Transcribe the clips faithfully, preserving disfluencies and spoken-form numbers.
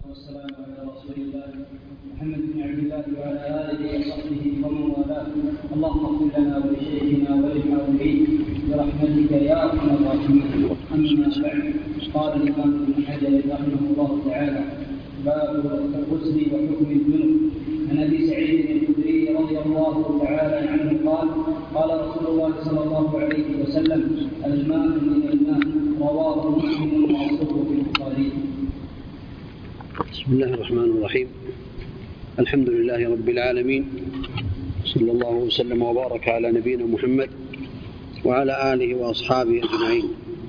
والسلام على رسول الله محمد بن عبد الله وعلى آله وصحبه ومن والاه. اللهم اغفر لنا ولشيخنا وللحاضرين برحمتك يا أرحم الراحمين. أما بعد، قال الإمام ابن حجر رحمه الله تعالى: باب الغسل وحكم الجنب. عن أبي سعيد الخدري رضي الله تعالى عنه قال: قال رسول الله صلى الله عليه وسلم: الماء من الماء. رواه مسلم وأصله في البخاري. بسم الله الرحمن الرحيم. الحمد لله رب العالمين، صلى الله وسلم وبارك على نبينا محمد وعلى آله وأصحابه أجمعين.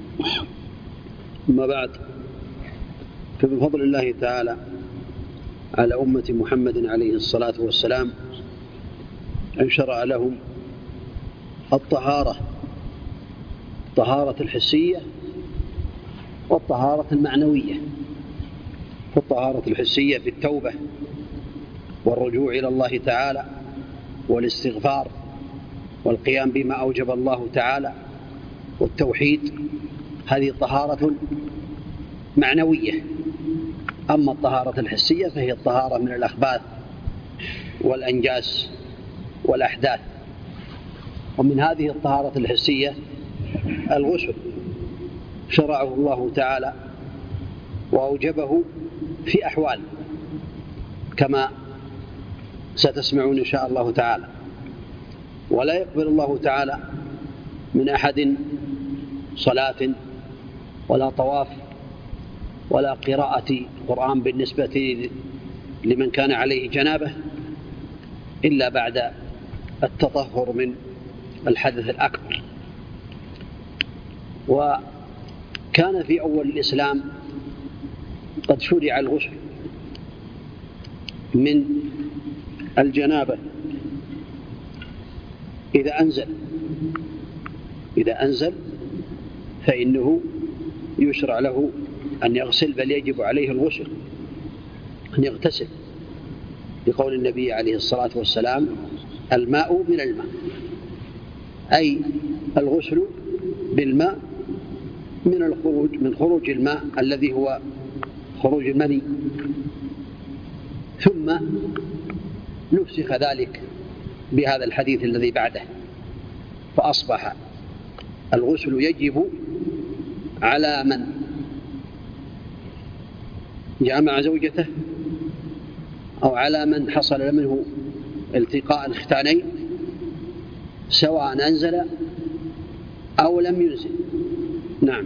أما بعد، فبفضل الله تعالى على أمة محمد عليه الصلاة والسلام أن شرع لهم الطهارة، الطهارة الحسية والطهارة المعنوية. فالطهارة الحسية بالتوبة والرجوع إلى الله تعالى والاستغفار والقيام بما أوجب الله تعالى والتوحيد، هذه طهارة معنوية. أما الطهارة الحسية فهي الطهارة من الأخباث والأنجاس والأحداث. ومن هذه الطهارة الحسية الغسل، شرعه الله تعالى وأوجبه في أحوال كما ستسمعون إن شاء الله تعالى. ولا يقبل الله تعالى من أحد صلاة ولا طواف ولا قراءة قرآن بالنسبة لمن كان عليه جنابة إلا بعد التطهر من الحدث الأكبر. وكان في أول الإسلام قد شرع الغسل من الجنابة إذا أنزل إذا أنزل فإنه يشرع له أن يغسل، بل يجب عليه الغسل، أن يغتسل، لقول النبي عليه الصلاة والسلام: الماء من الماء، أي الغسل بالماء من الخروج من خروج الماء الذي هو خروج المني. ثم نفسخ ذلك بهذا الحديث الذي بعده، فأصبح الغسل يجب على من جامع زوجته أو على من حصل منه التقاء الختانين، سواء أنزل أو لم ينزل. نعم.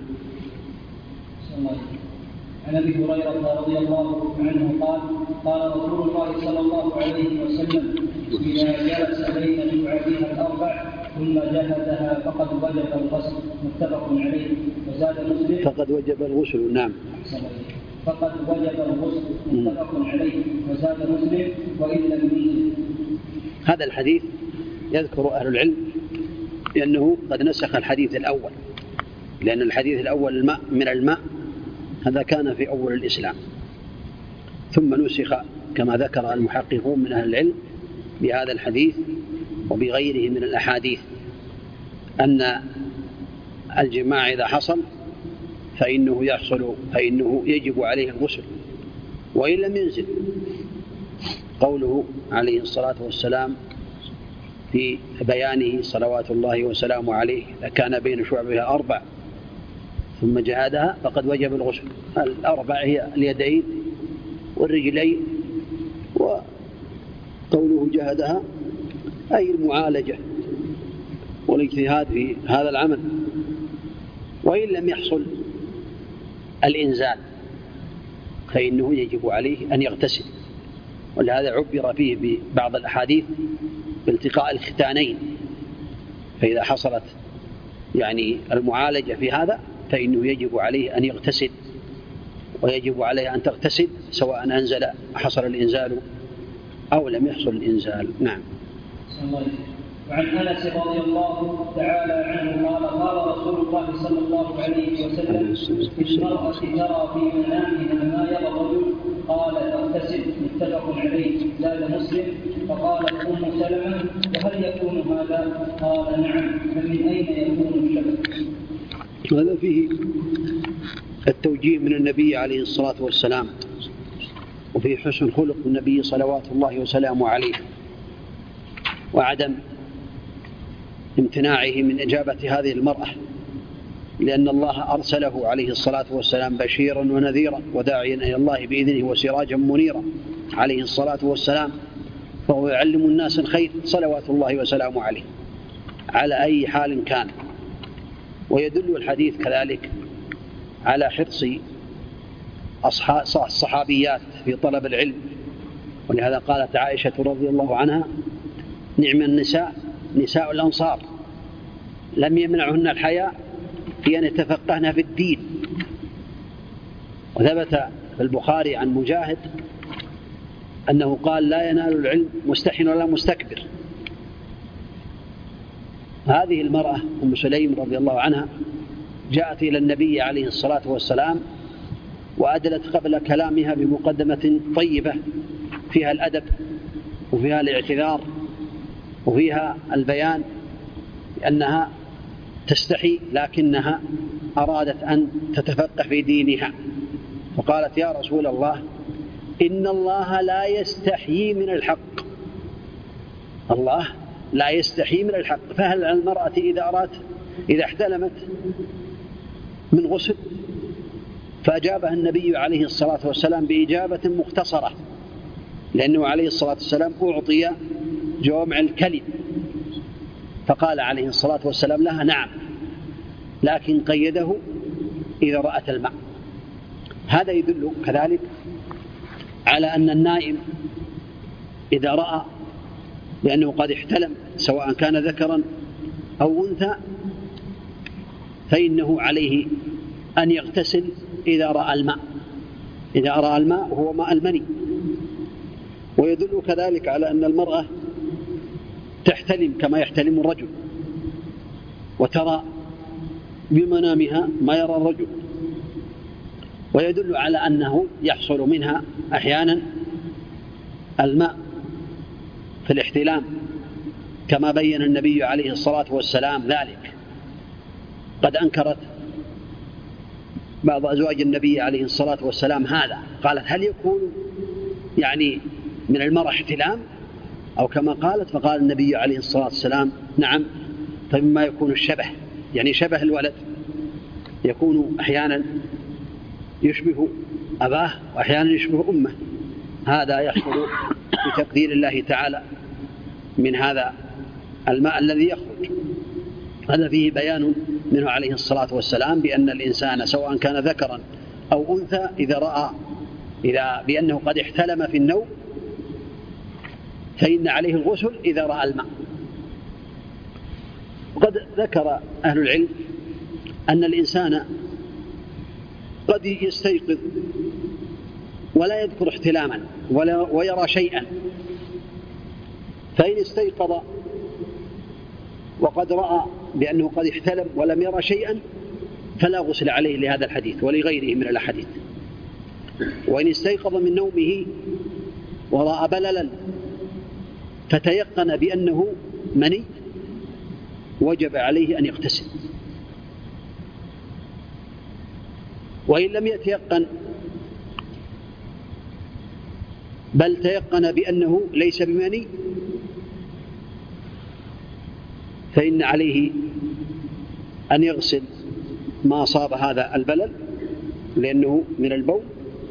عن أبي هريرة رضي الله عنه قال: قال رسول الله صلى الله عليه وسلم: إذا جلس بين شعبها الأربع ثم جهدها فقد وجب الغسل. متفق عليه. وزاد مسلم: فقد وجب الغسل. نعم. فقد وجب الغسل. متفق عليه. وزاد مسلم: وإن لم ينزل. هذا الحديث يذكر أهل العلم لأنه قد نسخ الحديث الأول، لأن الحديث الأول الماء من الماء هذا كان في أول الإسلام، ثم نسخ كما ذكر المحققون من أهل العلم بهذا الحديث وبغيره من الأحاديث، أن الجماع إذا حصل فإنه يحصل فإنه يجب عليه الغسل وإن لم ينزل. قوله عليه الصلاة والسلام في بيانه صلوات الله وسلامه عليه: كان بين شعبها أربع ثم جهادها فقد وجب الغسل. الأربع هي اليدين والرجلين، وقوله جهدها أي المعالجة والاجتهاد في هذا العمل. وإن لم يحصل الإنزال فإنه يجب عليه أن يغتسل، ولهذا عبر فيه ببعض الأحاديث بالتقاء الختانين. فإذا حصلت يعني المعالجة في هذا فإنه يجب عليه أن يغتسل، ويجب عليه أن تغتسل سواء أنزل حصل الإنزال أو لم يحصل الإنزال. نعم. وعن أنس رضي الله تعالى عنه قال: قال رسول الله صلى الله عليه وسلم: المرأة ترى في منامها ما يرى الرجل، قال: تغتسل. متفق عليه. زاد مسلم: فقالت أم سلمة: وهل يكون هذا؟ قال: نعم. فمن أين يكون الشبه؟ هذا فيه التوجيه من النبي عليه الصلاة والسلام وفي حسن خلق النبي صلوات الله وسلامه عليه، وعدم امتناعه من إجابة هذه المرأة، لأن الله أرسله عليه الصلاة والسلام بشيرا ونذيرا وداعيا إلى الله بإذنه وسراجا منيرا عليه الصلاة والسلام، فهو يعلم الناس الخير صلوات الله وسلامه عليه على أي حال كان. ويدل الحديث كذلك على حرص الصحابيات في طلب العلم، ولهذا قالت عائشة رضي الله عنها: نعم النساء نساء الأنصار لم يمنعهن الحياء في أن يتفقهن في الدين. وثبت في البخاري عن مجاهد أنه قال: لا ينال العلم مستحن ولا مستكبر. هذه المرأة أم سليم رضي الله عنها جاءت إلى النبي عليه الصلاة والسلام وأدلت قبل كلامها بمقدمة طيبة فيها الأدب وفيها الاعتذار وفيها البيان أنها تستحي لكنها أرادت أن تتفقه في دينها، فقالت: يا رسول الله إن الله لا يستحيي من الحق، الله لا يستحيي من الحق، فهل على المرأة إذا أرادت إذا احتلمت من غسل؟ فأجابها النبي عليه الصلاة والسلام بإجابة مختصرة، لأنه عليه الصلاة والسلام أعطي جوامع الكلم، فقال عليه الصلاة والسلام لها: نعم، لكن قيده إذا رأت الماء. هذا يدل كذلك على أن النائم إذا رأى لأنه قد احتلم سواء كان ذكرا أو أنثى فإنه عليه أن يغتسل إذا رأى الماء، إذا رأى الماء هو ماء المني. ويدل كذلك على أن المرأة تحتلم كما يحتلم الرجل، وترى بمنامها ما يرى الرجل، ويدل على أنه يحصل منها أحيانا الماء في الاحتلام كما بين النبي عليه الصلاة والسلام ذلك. قد أنكرت بعض أزواج النبي عليه الصلاة والسلام هذا، قالت: هل يكون يعني من المرأة احتلام؟ أو كما قالت، فقال النبي عليه الصلاة والسلام: نعم، فمما يكون الشبه، يعني شبه الولد يكون أحيانا يشبه أباه وأحيانا يشبه أمه، هذا يحصل بتقدير الله تعالى من هذا الماء الذي يخرج. هذا فيه بيان منه عليه الصلاة والسلام بأن الإنسان سواء كان ذكرا أو أنثى إذا رأى إذا بأنه قد احتلم في النوم فإن عليه الغسل إذا رأى الماء. وقد ذكر أهل العلم أن الإنسان قد يستيقظ ولا يذكر احتلاما ولا ويرى شيئا، فإن استيقظ وقد رأى بأنه قد احتلم ولم يرى شيئا فلا غسل عليه لهذا الحديث ولغيره من الأحاديث. وإن استيقظ من نومه ورأى بللا فتيقن بأنه مني وجب عليه أن يغتسل. وإن لم يتيقن بل تيقن بأنه ليس بمني فإن عليه أن يغسل ما أصاب هذا البلل لأنه من البول،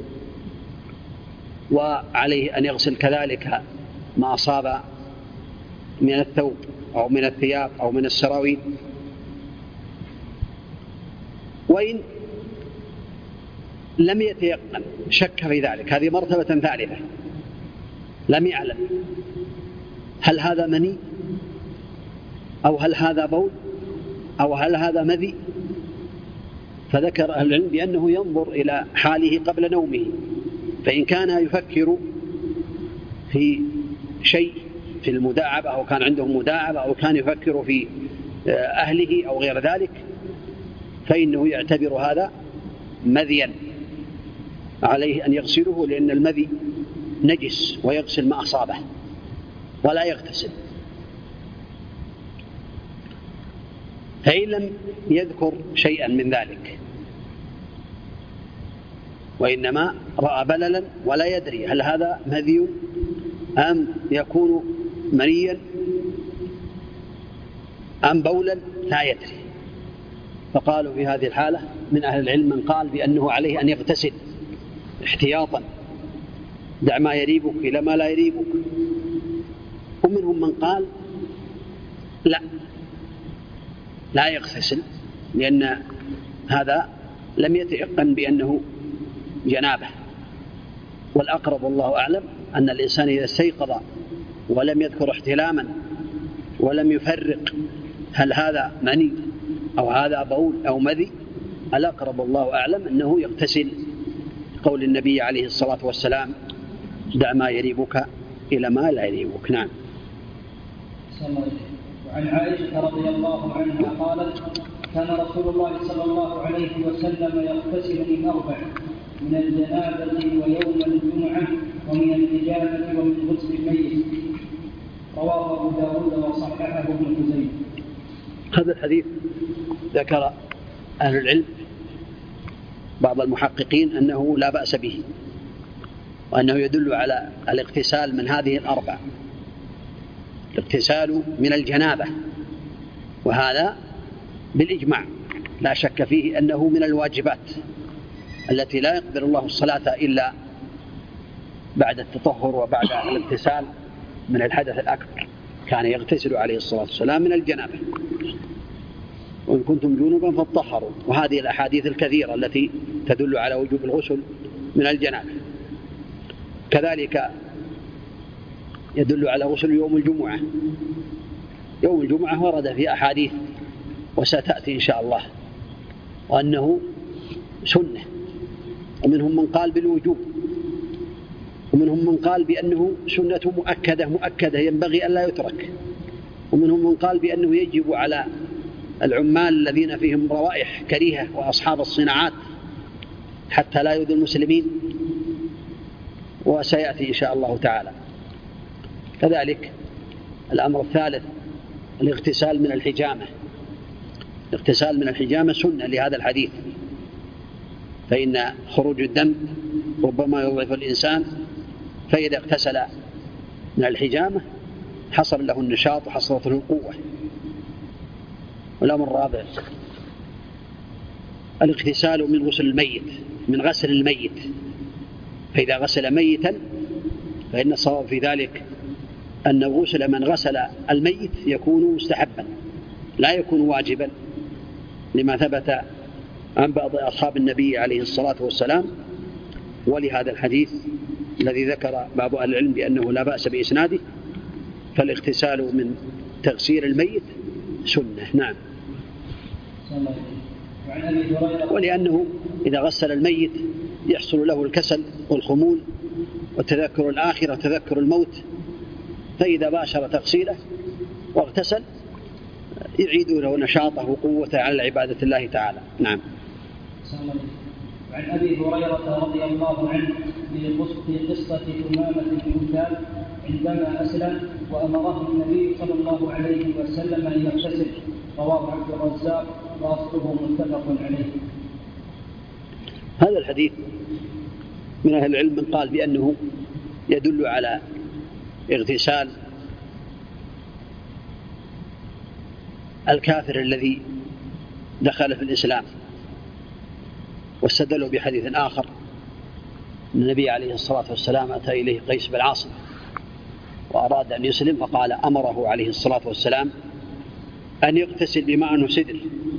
وعليه أن يغسل كذلك ما أصاب من الثوب أو من الثياب أو من السراويل. وإن لم يتيقن شك في ذلك، هذه مرتبة ثالثة، لم يعلم هل هذا مني أو هل هذا بول أو هل هذا مذي، فذكر أهل العلم بأنه ينظر إلى حاله قبل نومه، فإن كان يفكر في شيء في المداعبة أو كان عنده مداعبة أو كان يفكر في أهله أو غير ذلك فإنه يعتبر هذا مذيا، عليه أن يغسله لأن المذي نجس ويغسل ما أصابه ولا يغتسل. فإن لم يذكر شيئا من ذلك وإنما رأى بللا ولا يدري هل هذا مذي أم يكون منيا أم بولا، لا يدري. فقالوا في هذه الحالة من أهل العلم من قال بأنه عليه أن يغتسل احتياطا، دع ما يريبك إلى ما لا يريبك. ومنهم من قال لا لا يغتسل، لأن هذا لم يتيقن بأنه جنابه. والأقرب والله أعلم أن الإنسان إذا استيقظ ولم يذكر احتلاما ولم يفرق هل هذا مني أو هذا بول أو مذي، الأقرب والله أعلم أنه يغتسل، قول النبي عليه الصلاة والسلام دع ما يريبك إلى ما لا يريبك. نعم. وعن عائشة رضي الله عنها قالت كان رسول الله صلى الله عليه وسلم يغتسل من أربع: من الجنابة ويوم الجمعة ومن الحجامة ومن غسل الميت. رواه أبو داود وصححه ابن خزيمة. هذا الحديث ذكر أهل العلم بعض المحققين أنه لا بأس به، وأنه يدل على الاغتسال من هذه الأربع: الاغتسال من الجنابة، وهذا بالإجماع لا شك فيه أنه من الواجبات التي لا يقبل الله الصلاة إلا بعد التطهر وبعد الاغتسال من الحدث الأكبر. كان يغتسل عليه الصلاة والسلام من الجنابة، وإن كنتم جنبا فاطهروا. وهذه الأحاديث الكثيرة التي تدل على وجوب الغسل من الجنابة. كذلك يدل على غسل يوم الجمعة. يوم الجمعة ورد في أحاديث وستأتي إن شاء الله، وأنه سنة. ومنهم من قال بالوجوب، ومنهم من قال بأنه سنة مؤكدة مؤكدة ينبغي أن لا يترك، ومنهم من قال بأنه يجب على العمال الذين فيهم روائح كريهة وأصحاب الصناعات حتى لا يؤذوا المسلمين، وسيأتي إن شاء الله تعالى. كذلك الأمر الثالث الاغتسال من الحجامة. الاغتسال من الحجامة سنة لهذا الحديث، فإن خروج الدم ربما يضعف الإنسان، فإذا اغتسل من الحجامة حصل له النشاط وحصلت له القوة. والأمر الرابع الاغتسال من غسل الميت، من غسل الميت. فإذا غسل ميتا فإن الصواب في ذلك أن غسل من غسل الميت يكون مستحبا لا يكون واجبا، لما ثبت عن بعض أصحاب النبي عليه الصلاة والسلام، ولهذا الحديث الذي ذكر بعض أهل العلم بأنه لا بأس بإسناده. فالاغتسال من تغسيل الميت سنة. نعم. ولأنه إذا غسل الميت يحصل له الكسل والخمول وتذكر الآخرة وتذكر الموت، فإذا باشر تغسيله واغتسل يعيد له نشاطه وقوته على عبادة الله تعالى. نعم. وعن أبي هريرة رضي الله عنه في قصة ثمامة بن أثال عندما أسلم وأمره النبي صلى الله عليه وسلم أن يغتسل. رواه عبد الرزاق وأصله متفق عليه. هذا الحديث من أهل العلم من قال بأنه يدل على اغتسال الكافر الذي دخل في الإسلام، واستدلوا بحديث آخر أن النبي عليه الصلاة والسلام أتى إليه قيس بن عاصم وأراد أن يسلم، فقال أمره عليه الصلاة والسلام أن يغتسل بماء وسدر،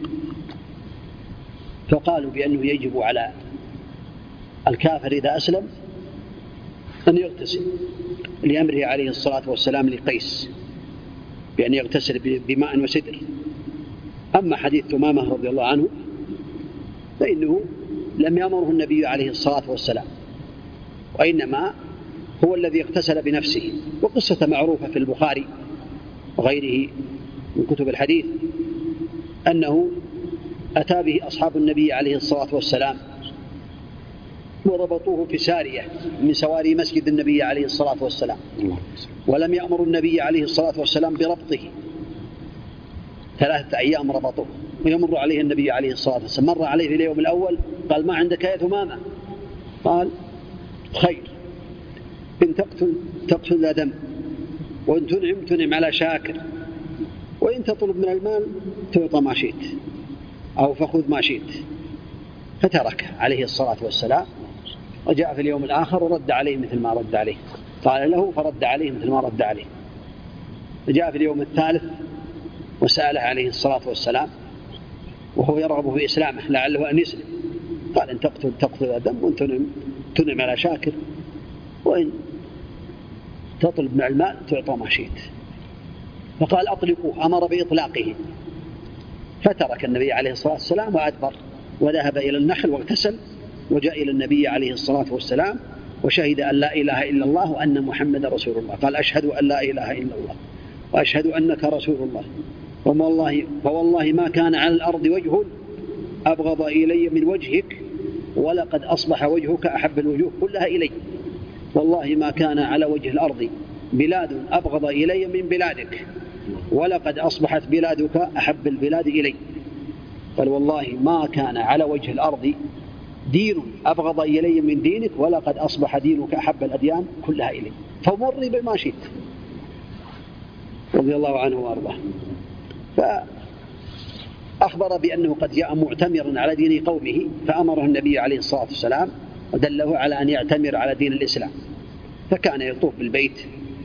فقالوا بأنه يجب على الكافر إذا أسلم أن يغتسل، لأمره عليه الصلاة والسلام لقيس بأن يغتسل بماء وسدر. أما حديث ثمامة رضي الله عنه فإنه لم يأمره النبي عليه الصلاة والسلام، وإنما هو الذي اغتسل بنفسه. وقصة معروفة في البخاري وغيره من كتب الحديث أنه أتى به أصحاب النبي عليه الصلاة والسلام وربطوه في سارية من سواري مسجد النبي عليه الصلاة والسلام، ولم يأمر النبي عليه الصلاة والسلام بربطه. ثلاثة أيام ربطوه ويمر عليه النبي عليه الصلاة والسلام. مر عليه في اليوم الأول قال ما عندك يا ثمامة؟ قال خير، إن تقتل تقتل ذا دم، وإن تنعم تنعم على شاكر، وإن تطلب من المال تعطى ما شئت أو فخذ ما شئت. فترك عليه الصلاة والسلام، وجاء في اليوم الآخر ورد عليه مثل ما رد عليه، قال له فرد عليه مثل ما رد عليه. وجاء في اليوم الثالث وسأله عليه الصلاة والسلام وهو يرغب في إسلامه لعله أن يسلم، قال إن تقتل تقتل دم، وإن تنعم تنعم على شاكر، وإن تطلب من المال تعطى ما شئت. فقال أطلقوه، أمر بإطلاقه. فترك النبي عليه الصلاة والسلام وأدبر وذهب إلى النخل واغتسل، وجاء إلى النبي عليه الصلاة والسلام وشهد أن لا إله إلا الله وأن محمد رسول الله. قال أشهد أن لا إله إلا الله وأشهد أنك رسول الله، والله فوالله ما كان على الأرض وجه أبغض إلي من وجهك، ولقد أصبح وجهك أحب الوجوه كلها إلي. والله ما كان على وجه الأرض بلاد أبغض إلي من بلادك، ولقد أصبحت بلادك أحب البلاد إلي. قال والله ما كان على وجه الأرض دين أبغض إلي من دينك، ولقد أصبح دينك أحب الأديان كلها إلي، فمر بما شئت، رضي الله عنه وأرضاه. فأخبر بأنه قد جاء معتمرا على دين قومه، فأمره النبي عليه الصلاة والسلام ودله على أن يعتمر على دين الإسلام. فكان يطوف بالبيت،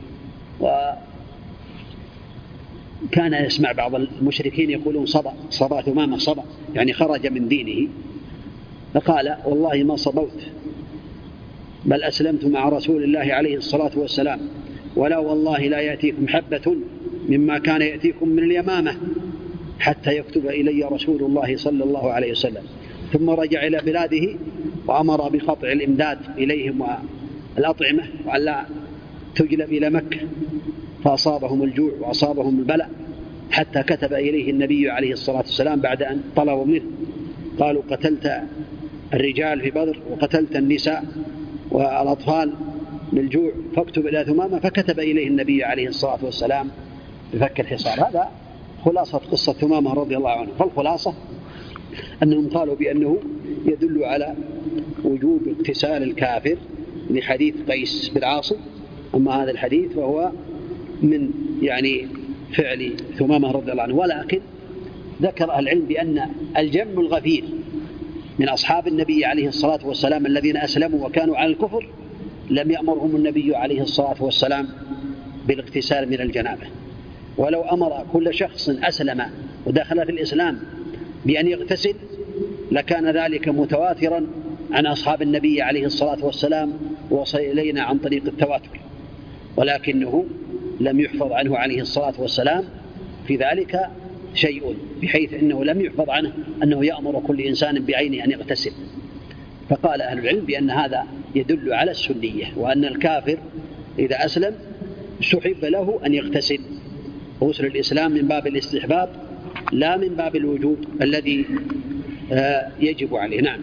وكان يسمع بعض المشركين يقولون صبا صبا ثمامة صبا، يعني خرج من دينه. فقال والله ما صبوت، بل أسلمت مع رسول الله عليه الصلاة والسلام، ولا والله لا يأتيكم حبة مما كان يأتيكم من اليمامة حتى يكتب إلي رسول الله صلى الله عليه وسلم. ثم رجع إلى بلاده وأمر بقطع الإمداد إليهم والأطعمة وألا تجلب إلى مكة، فأصابهم الجوع وأصابهم البلاء، حتى كتب إليه النبي عليه الصلاة والسلام بعد أن طلبوا منه، قالوا قتلت الرجال في بدر وقتلت النساء والأطفال بالجوع فاكتب إلى ثمامة، فكتب إليه النبي عليه الصلاة والسلام بفك الحصار. هذا خلاصة قصة ثمامة رضي الله عنه. فالخلاصة أنهم قالوا بأنه يدل على وجوب اغتسال الكافر لحديث قيس بن عاصم، أما هذا الحديث فهو من يعني فعل ثمامة رضي الله عنه. ولكن ذكر العلم بأن الجم الغفير من أصحاب النبي عليه الصلاة والسلام الذين أسلموا وكانوا على الكفر لم يأمرهم النبي عليه الصلاة والسلام بالاغتسال من الجنابة، ولو أمر كل شخص أسلم ودخل في الإسلام بأن يغتسل لكان ذلك متواترا عن أصحاب النبي عليه الصلاة والسلام ووصل إلينا عن طريق التواتر، ولكنه لم يحفظ عنه عليه الصلاة والسلام في ذلك شيء، بحيث أنه لم يحفظ عنه أنه يأمر كل إنسان بعينه أن يغتسل. فقال أهل العلم بأن هذا يدل على السنية، وأن الكافر إذا أسلم سحب له أن يغتسل. غسل الإسلام من باب الاستحباب لا من باب الوجوب الذي يجب عليه. نعم.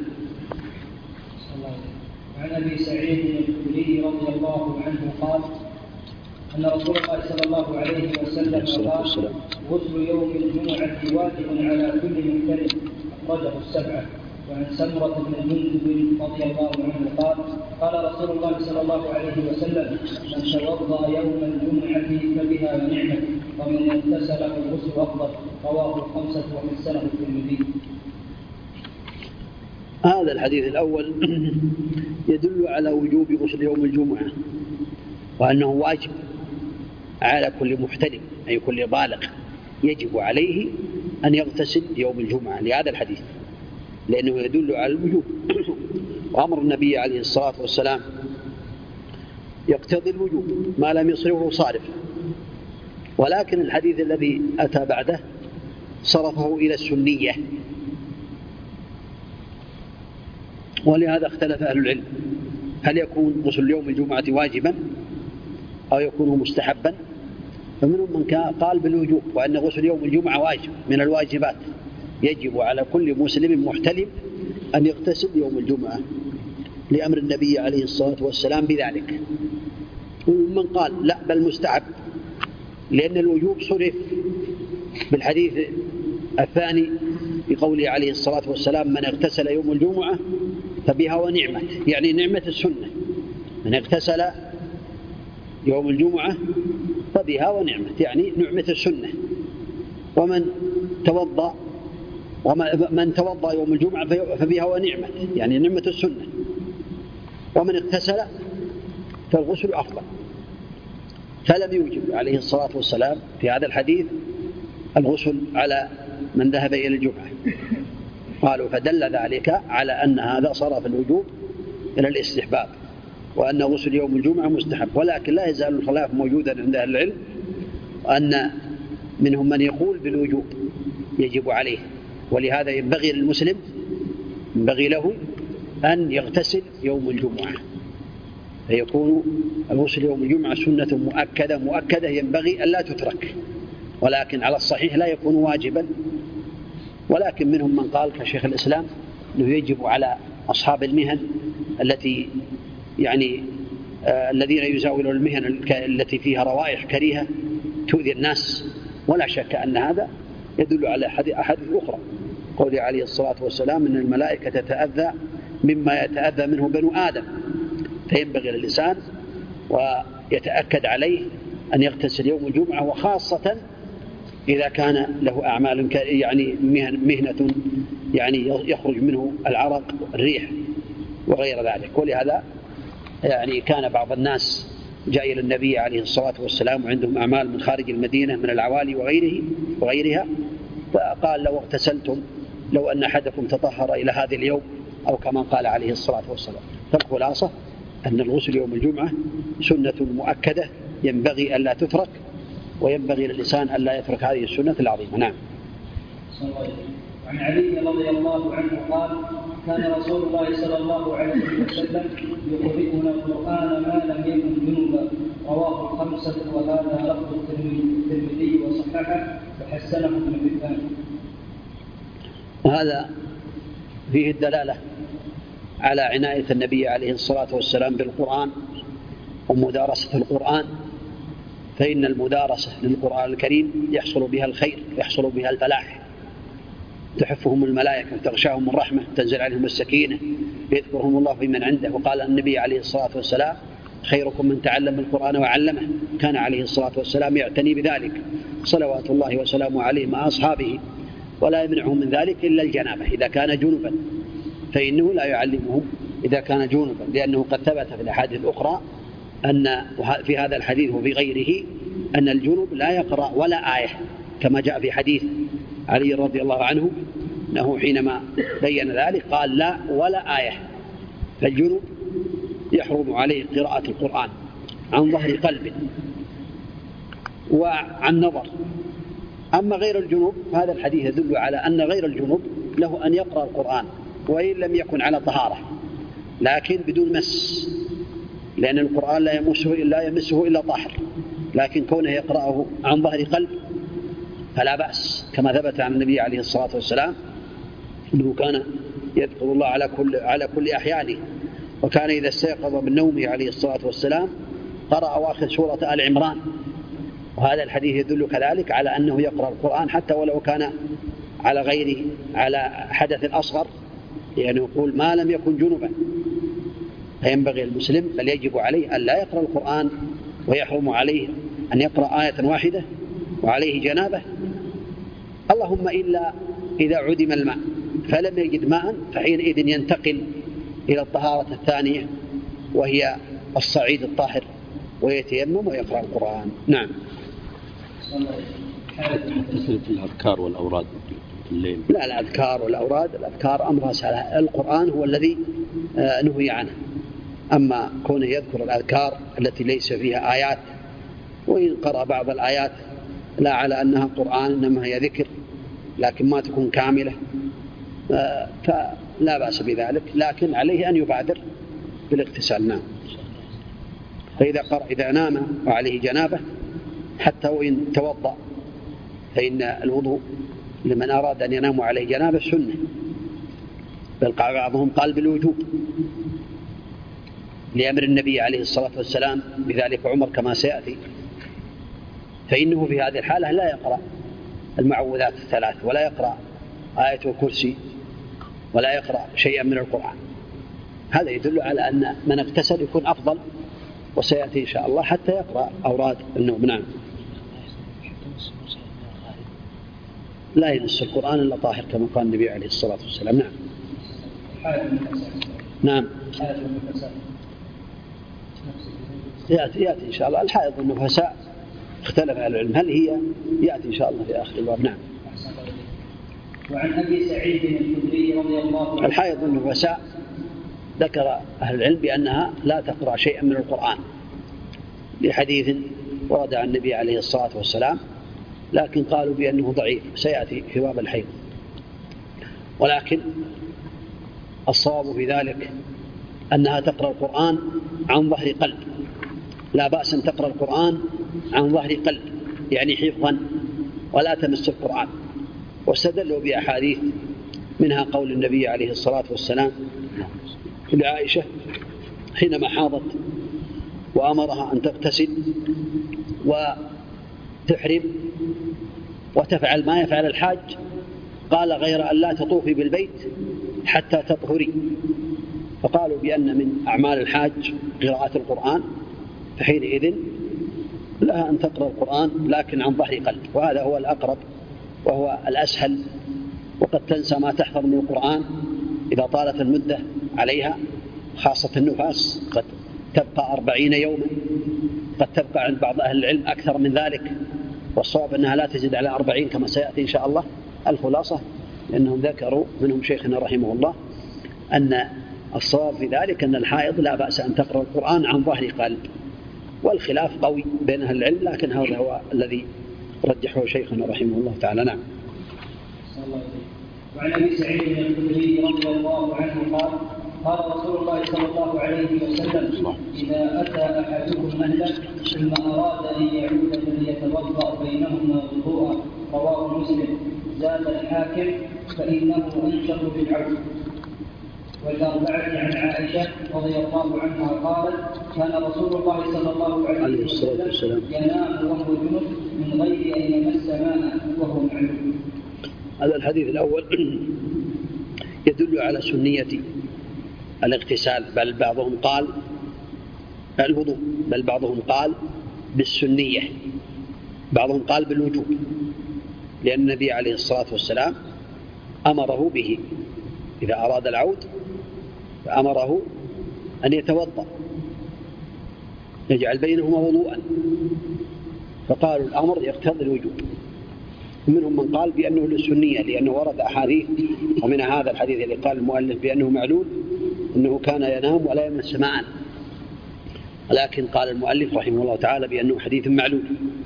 عن أبي سعيد الخدري رضي الله عنه قال أن رسول الله صلى الله عليه وسلم قال غسل يوم الجمعة واجب على كل محترم، أخرجه السبعة. وعن سمرة بن جندب رضي الله عنه قال قال رسول الله صلى الله عليه وسلم من توضأ يوم الجمعة فبها ونعمت، ومن اغتسل فالغسل أفضل. رواه الخمسة وحسنه الترمذي. هذا الحديث الأول يدل على وجوب غسل يوم الجمعة، وأنه واجب على كل محتلم أي كل بالغ يجب عليه أن يغتسل يوم الجمعة لهذا الحديث، لأنه يدل على الوجوب. وأمر النبي عليه الصلاة والسلام يقتضي الوجوب ما لم يصرفه صارف، ولكن الحديث الذي أتى بعده صرفه إلى السنية، ولهذا اختلف أهل العلم هل يكون غسل يوم الجمعة واجبا أو يكون مستحبا. فمنهم من قال بالوجوب، وأن غسل يوم الجمعة واجب من الواجبات، يجب على كل مسلم محتلم أن يغتسل يوم الجمعة لأمر النبي عليه الصلاة والسلام بذلك. ومن قال لا بل مستحب، لأن الوجوب صرف بالحديث الثاني بقوله عليه الصلاة والسلام من اغتسل يوم الجمعة فبها ونعمت، يعني نعمة السنة. من اغتسل يوم الجمعة فبها ونعمت، يعني نعمة السنة. ومن توضأ ومن توضأ يوم الجمعة فبها ونعمت، يعني نعمة السنة. ومن اغتسل فالغسل أفضل. فلم يوجب عليه الصلاة والسلام في هذا الحديث الغسل على من ذهب إلى الجمعة. قالوا فدل ذلك على أن هذا صرف الوجوب إلى الاستحباب، وأن غسل يوم الجمعة مستحب. ولكن لا يزال الخلاف موجودا عند أهل العلم، وأن منهم من يقول بالوجوب يجب عليه. ولهذا ينبغي للمسلم ينبغي له أن يغتسل يوم الجمعة، فيكون الغسل يوم الجمعة سنة مؤكدة مؤكدة ينبغي أن لا تترك، ولكن على الصحيح لا يكون واجبا. ولكن منهم من قال كشيخ الإسلام أنه يجب على أصحاب المهن التي يعني آه الذين يزاولون المهن التي فيها روائح كريهة تؤذي الناس. ولا شك أن هذا يدل على أحاديث أخرى، قوله عليه الصلاة والسلام إن الملائكة تتأذى مما يتأذى منه بنو آدم. فينبغي للإنسان ويتأكد عليه أن يغتسل يوم الجمعة، وخاصة إذا كان له أعمال يعني مهنة يعني يخرج منه العرق الريح وغير ذلك. ولهذا يعني كان بعض الناس جاء إلى النبي عليه الصلاة والسلام وعندهم أعمال من خارج المدينة من العوالي وغيره وغيرها، فقال لو اغتسلتم لو أن أحدكم تطهر إلى هذا اليوم، أو كما قال عليه الصلاة والسلام. فالخلاصة أن الغسل يوم الجمعة سنة مؤكدة ينبغي أن لا تترك، وينبغي للإنسان أن لا يترك هذه السنة العظيمة. نعم. عن علي رضي الله عنه قال كان رسول الله صلى الله عليه وسلم يقرئنا القرآن ما لم يكن جنبا، رواه الخمسة، وهذا لفظ الترمذي وصححه وحسنه ابن حبان. وهذا فيه الدلالة على عناية النبي عليه الصلاة والسلام بالقرآن ومدارسة القرآن، فإن المدارسة للقرآن الكريم يحصل بها الخير، يحصل بها الفلاح، تحفهم الملائكة وتغشاهم الرحمة، تنزل عليهم السكينة، يذكرهم الله في من عنده. وقال النبي عليه الصلاة والسلام خيركم من تعلم القرآن وعلمه. كان عليه الصلاة والسلام يعتني بذلك صلوات الله وسلامه عليه مع أصحابه، ولا يمنعهم من ذلك إلا الجنابة إذا كان جنبا، فإنه لا يعلمهم إذا كان جنبا، لأنه قد ثبت في الأحاديث الأخرى أن في هذا الحديث وفي غيره أن الجنب لا يقرأ ولا آية، كما جاء في حديث علي رضي الله عنه أنه حينما بين ذلك قال لا ولا آية. فالجنب يحرم عليه قراءة القرآن عن ظهر قلب وعن نظر. أما غير الجنوب فهذا الحديث يدل على أن غير الجنوب له أن يقرأ القرآن وإن لم يكن على طهارة، لكن بدون مس، لأن القرآن لا يمسه إلا يمسه إلا طاهر، لكن كونه يقرأه عن ظهر قلب فلا بأس، كما ثبت عن النبي عليه الصلاة والسلام أنه كان يذكر الله على كل على كل أحيانه، وكان إذا استيقظ من نومه عليه الصلاة والسلام قرأ أواخر سورة آل عمران. وهذا الحديث يدل كذلك على أنه يقرأ القرآن حتى ولو كان على غير على حدث أصغر، لأنه يقول ما لم يكن جنبا. فينبغي المسلم بل يجب عليه أن لا يقرأ القرآن، ويحرم عليه أن يقرأ آية واحدة وعليه جنابه، اللهم إلا إذا عدم الماء فلم يجد ماء، فحينئذ ينتقل إلى الطهارة الثانية وهي الصعيد الطاهر، ويتيمم ويقرأ القرآن. نعم. في الأذكار والأوراد في الليل. لا، الأذكار والأوراد الأذكار أمرها سهل، القرآن هو الذي نهي عنه. أما كونه يذكر الأذكار التي ليس فيها آيات، وإن قرأ بعض الآيات لا على أنها قرآن إنما هي ذكر لكن ما تكون كاملة، فلا بأس بذلك، لكن عليه أن يبادر بالاغتسال. نعم. فإذا قرأ إذا نام وعليه جنابه حتى وإن توضأ، فإن الوضوء لمن أراد أن ينام عليه جنابه سنة، بل بعضهم قال بالوجوب لأمر النبي عليه الصلاة والسلام بذلك عمر كما سيأتي. فإنه في هذه الحالة لا يقرأ المعوذات الثلاث، ولا يقرأ آية الكرسي، ولا يقرأ شيئا من القرآن، هذا يدل على أن من اغتسل يكون أفضل، وسيأتي إن شاء الله حتى يقرأ أوراد النوم. نعم. لا يمس القرآن إلا طاهر كما قال النبي عليه الصلاة والسلام. نعم. نعم. يأتي, يأتي إن شاء الله. الحائض والنفساء اختلف أهل العلم هل هي، يأتي إن شاء الله في آخر الباب. نعم. وعن أبي سعيد الخدري رضي الله عنه الحائض والنفساء ذكر أهل العلم بأنها لا تقرأ شيئا من القرآن لحديث ورد عن النبي عليه الصلاة والسلام، لكن قالوا بأنه ضعيف سيأتي في باب الحيض. ولكن الصواب في ذلك أنها تقرأ القرآن عن ظهر قلب، لا بأس أن تقرأ القرآن عن ظهر قلب يعني حفظا ولا تمس القرآن. واستدلوا بأحاديث منها قول النبي عليه الصلاة والسلام لعائشة حينما حاضت وأمرها أن تغتسل وتحرم وتفعل ما يفعل الحاج، قال غير أن لا تطوفي بالبيت حتى تطهري. فقالوا بأن من أعمال الحاج قراءة القرآن، فحينئذ لها أن تقرأ القرآن لكن عن ظهر قلب، وهذا هو الأقرب وهو الأسهل. وقد تنسى ما تحفظ من القرآن إذا طالت المدة عليها، خاصة النفاس قد تبقى أربعين يوما، قد تبقى عند بعض أهل العلم أكثر من ذلك، والصواب أنها لا تزيد على أربعين كما سيأتي إن شاء الله. الخلاصة لأنهم ذكروا منهم شيخنا رحمه الله أن الصواب في ذلك أن الحائض لا بأس أن تقرأ القرآن عن ظهر قلب، والخلاف قوي بين أهل العلم، لكن هذا هو الذي رجحه شيخنا رحمه الله تعالى. نعم. وعن أبي سعيد الخدري رضي الله عنه قال قال رسول الله صلى الله عليه وسلم إذا أتى أحدكم أهله ثم أراد أن يعود فليتوضأ بينهما وضوءا، رواه مسلم. زاد الحاكم فإنه أنشط بالعود. والأربعة عن عائشة رضي الله عنها قالت كان رسول الله صلى الله عليه وسلم ينام وهو جنب من غير أن يمس ماء وهو معلوم. هذا الحديث الأول يدل على سنية الاغتسال، بل بعضهم قال الوضوء، بل بعضهم قال بالسنية، بعضهم قال بالوجوب، لأن النبي عليه الصلاة والسلام أمره به إذا أراد العود، فأمره أن يتوضأ يجعل بينهما وضوءا، فقالوا الأمر يقتضي الوجوب. منهم من قال بأنه للسنية لأنه ورد أحاديث، ومن هذا الحديث اللي قال المؤلف بأنه معلول أنه كان ينام ولا يمس ماء، ولكن قال المؤلف رحمه الله تعالى بأنه حديث معلول.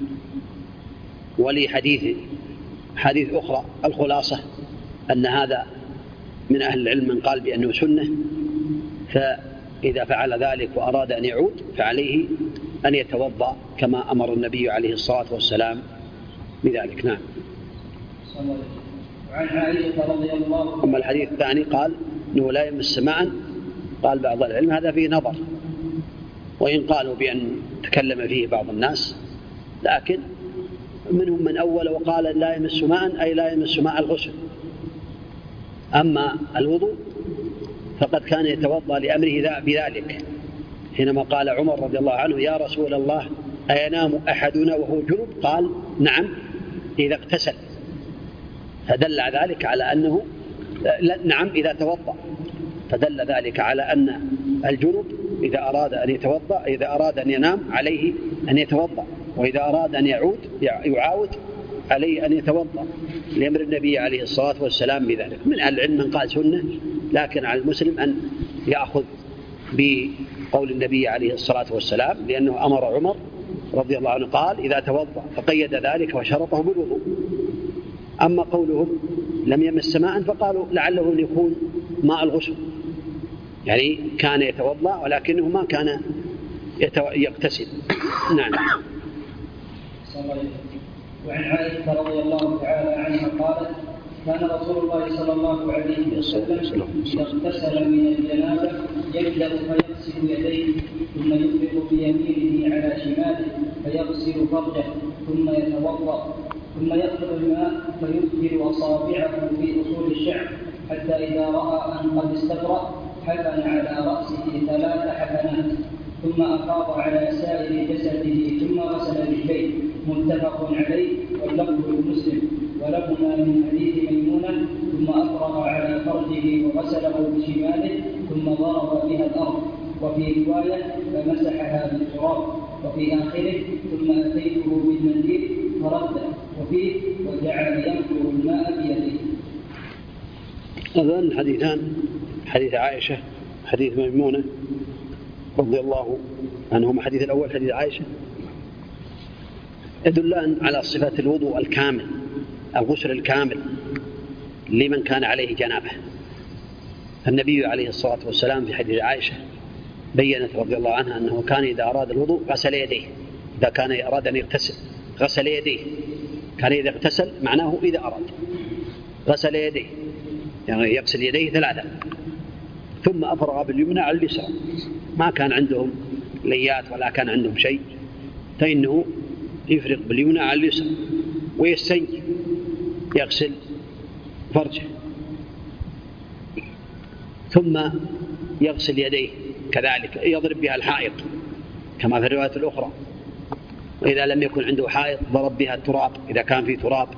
ولي حديث حديث أخرى. الخلاصة أن هذا من أهل العلم من قال بأنه سنة، فإذا فعل ذلك وأراد أن يعود فعليه أن يتوضأ كما أمر النبي عليه الصلاة والسلام بذلك. نعم. وعن عائشة رضي الله عنها. أما الحديث الثاني قال أنه لا يمس معا، قال بعض العلم هذا فيه نظر، وإن قالوا بأن تكلم فيه بعض الناس، لكن منهم من أول وقال لا يمس ماء أي لا يمس ماء الغسل. أما الوضوء فقد كان يتوضأ لأمره بذلك، حينما قال عمر رضي الله عنه يا رسول الله أينام أحدنا وهو جنب؟ قال نعم إذا اغتسل، فدل ذلك على أنه نعم إذا توضأ، فدل ذلك على أن الجنب إذا أراد أن يتوضأ، إذا أراد أن ينام عليه أن يتوضأ، وإذا أراد أن يعود يعاود عليه أن يتوضأ لأمر النبي عليه الصلاة والسلام بذلك. من أهل العلم من قال سنة، لكن على المسلم أن يأخذ بقول النبي عليه الصلاة والسلام، لأنه أمر عمر رضي الله عنه قال إذا توضأ، فقيد ذلك وشرطه بالوضوء. أما قولهم لم يمس ماء فقالوا لعله أن يكون ماء الغسل، يعني كان يتوضأ ولكنه ما كان يغتسل. نعم. وعن عائشة رضي الله تعالى عنها قالت كان رسول الله صلى الله عليه وسلم إذا اغتسل من الجنابة يبدأ فيغسل يديه ثم يفرغ بيمينه على شماله فيغسل فرجه ثم يتوضأ ثم يأخذ الماء فيدخل أصابعه في أصول الشعر حتى إذا رأى أن قد استبرأ حفن على رأسه ثلاث حفنات ثم أفاض على سائر جسده ثم غسل رجليه. متفق عليه واللفظ لمسلم ولهما من حديث ميمونة. ثم أفرغ على فرجه وغسله بشماله ثم ضرب بها الأرض. وفي رواية فمسحها بالتراب. وفي آخره ثم أتيته بالمنديل فرده. وفيه وجعل ينقر الماء بيده. هذان حديثان، حديث عائشة حديث ميمونة رضي الله عنهما. الحديث الأول حديث عائشة يدلان على صفة الوضوء الكامل، الغسل الكامل لمن كان عليه جنابه. النبي عليه الصلاة والسلام في حديث عائشة بيّنت رضي الله عنها أنه كان إذا أراد الوضوء غسل يديه. إذا كان أراد أن يغتسل غسل يديه. كان إذا اغتسل معناه إذا أراد غسل يديه، يعني يغسل يديه ثلاثة ثم أفرغ باليمنى على اليسرى. ما كان عندهم ليات ولا كان عندهم شيء، فإنه يفرغ باليمنى على اليسرى ويستنجي يغسل فرجه ثم يغسل يديه كذلك، يضرب بها الحائط كما في الرواية الأخرى. وإذا لم يكن عنده حائط ضرب بها التراب إذا كان في تراب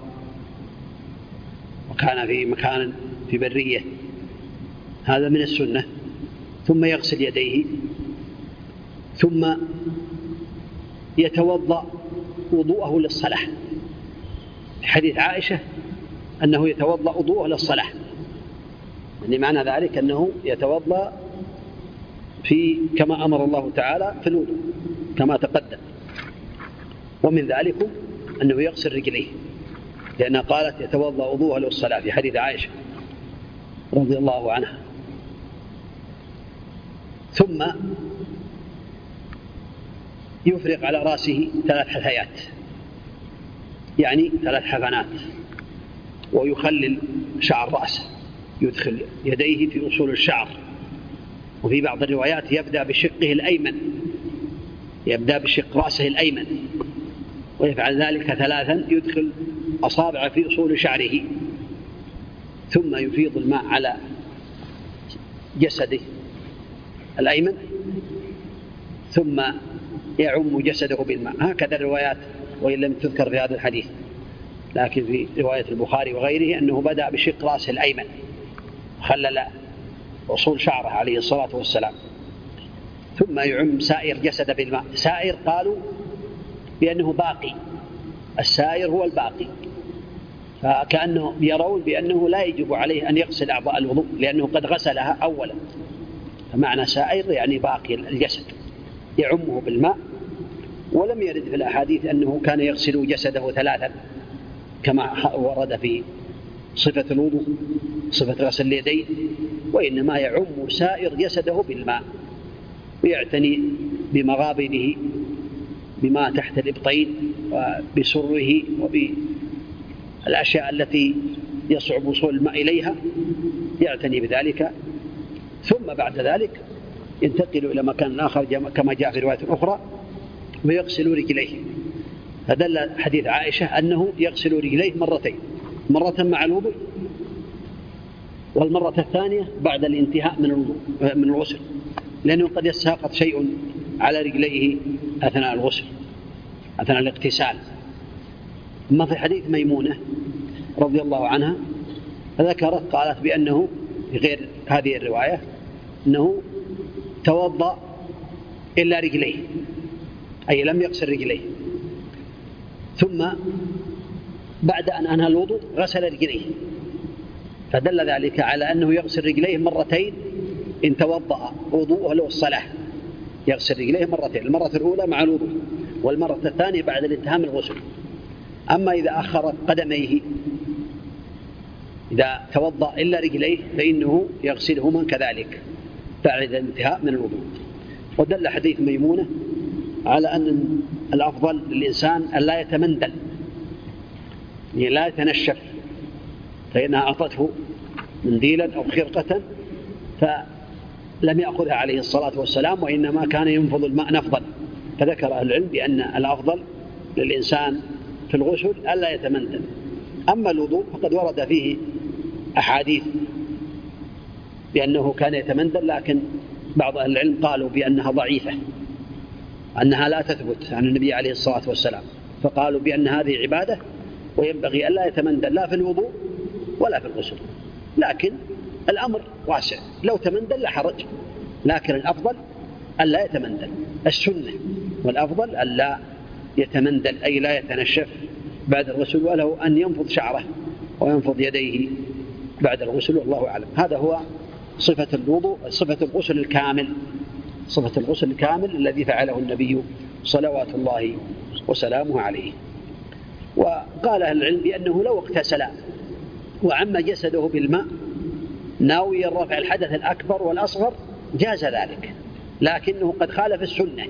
وكان في مكان في برية. هذا من السنة. ثم يغسل يديه ثم يتوضأ وضوءه للصلاة. حديث عائشة أنه يتوضأ وضوءه للصلاة، يعني معنى ذلك أنه يتوضأ في كما أمر الله تعالى في الوضوء كما تقدم. ومن ذلك أنه يغسل رجليه، لأنها قالت يتوضأ وضوءه للصلاة في حديث عائشة رضي الله عنها. ثم يفرق على رأسه ثلاث حثيات، يعني ثلاث حفنات، ويخلل شعر رأسه، يدخل يديه في أصول الشعر. وفي بعض الروايات يبدأ بشقه الأيمن، يبدأ بشق رأسه الأيمن ويفعل ذلك ثلاثا، يدخل أصابع في أصول شعره ثم يفيض الماء على جسده الأيمن ثم يعم جسده بالماء. هكذا الروايات، وإن لم تذكر في هذا الحديث، لكن في رواية البخاري وغيره أنه بدأ بشق رأسه الأيمن خلل أصول شعره عليه الصلاة والسلام ثم يعم سائر جسده بالماء. سائر قالوا بأنه باقي، السائر هو الباقي، فكأنه يرون بأنه لا يجب عليه أن يغسل أعضاء الوضوء لأنه قد غسلها أولا. فمعنى سائر يعني باقي الجسد يعمه بالماء. ولم يرد في الأحاديث أنه كان يغسل جسده ثلاثا كما ورد في صفة الوضوء، صفة غسل اليدين، وإنما يعم سائر جسده بالماء ويعتني بمغابره بما تحت الإبطين وبسره وبالأشياء التي يصعب وصول الماء إليها، يعتني بذلك. ثم بعد ذلك ينتقل إلى مكان آخر كما جاء في رواية أخرى ويغسل رجليه. فدل حديث عائشة أنه يغسل رجليه مرتين، مرة مع الوضوء والمرة الثانية بعد الانتهاء من الوضوء من الغسل، لأنه قد يساقط شيء على رجليه أثناء الغسل أثناء الاغتسال. أما في حديث ميمونة رضي الله عنها ذكرت قالت بأنه في غير هذه الرواية أنه توضأ إلا رجليه، أي لم يغسل رجليه، ثم بعد أن أنهى الوضوء غسل رجليه، فدل ذلك على أنه يغسل رجليه مرتين إن توضأ وضوءه له الصلاة، يغسل رجليه مرتين، المرة الأولى مع الوضوء والمرة الثانية بعد الانتهاء من الغسل. أما إذا أخر قدميه إذا توضأ إلا رجليه فإنه يغسلهما كذلك بعد الانتهاء من الوضوء. ودل حديث ميمونة على أن الأفضل للإنسان أن لا يتمندل، يعني لا يتنشف، فإنها أعطته منديلا أو خرقة فلم يأخذها عليه الصلاة والسلام، وإنما كان ينفض الماء نفضا. فذكر أهل العلم بأن الأفضل للإنسان في الغسل ألا يتمندل. أما الوضوء فقد ورد فيه أحاديث بأنه كان يتمندل، لكن بعض أهل العلم قالوا بأنها ضعيفة، أنها لا تثبت عن النبي عليه الصلاة والسلام، فقالوا بأن هذه عبادة وينبغي ألا يتمندل لا في الوضوء ولا في الغسل. لكن الأمر واسع، لو تمندل لا حرج، لكن الأفضل ألا يتمندل، السنة والأفضل ألا يتمندل، أي لا يتنشف بعد الغسل، وله أن ينفض شعره وينفض يديه بعد الغسل، والله أعلم. هذا هو صفة الوضوء، صفة الغسل الكامل، صفة الغسل الكامل الذي فعله النبي صلوات الله وسلامه عليه. وقال أهل العلم بأنه لو اغتسل وعم جسده بالماء ناويا رفع الحدث الأكبر والأصغر جاز ذلك، لكنه قد خالف السنة،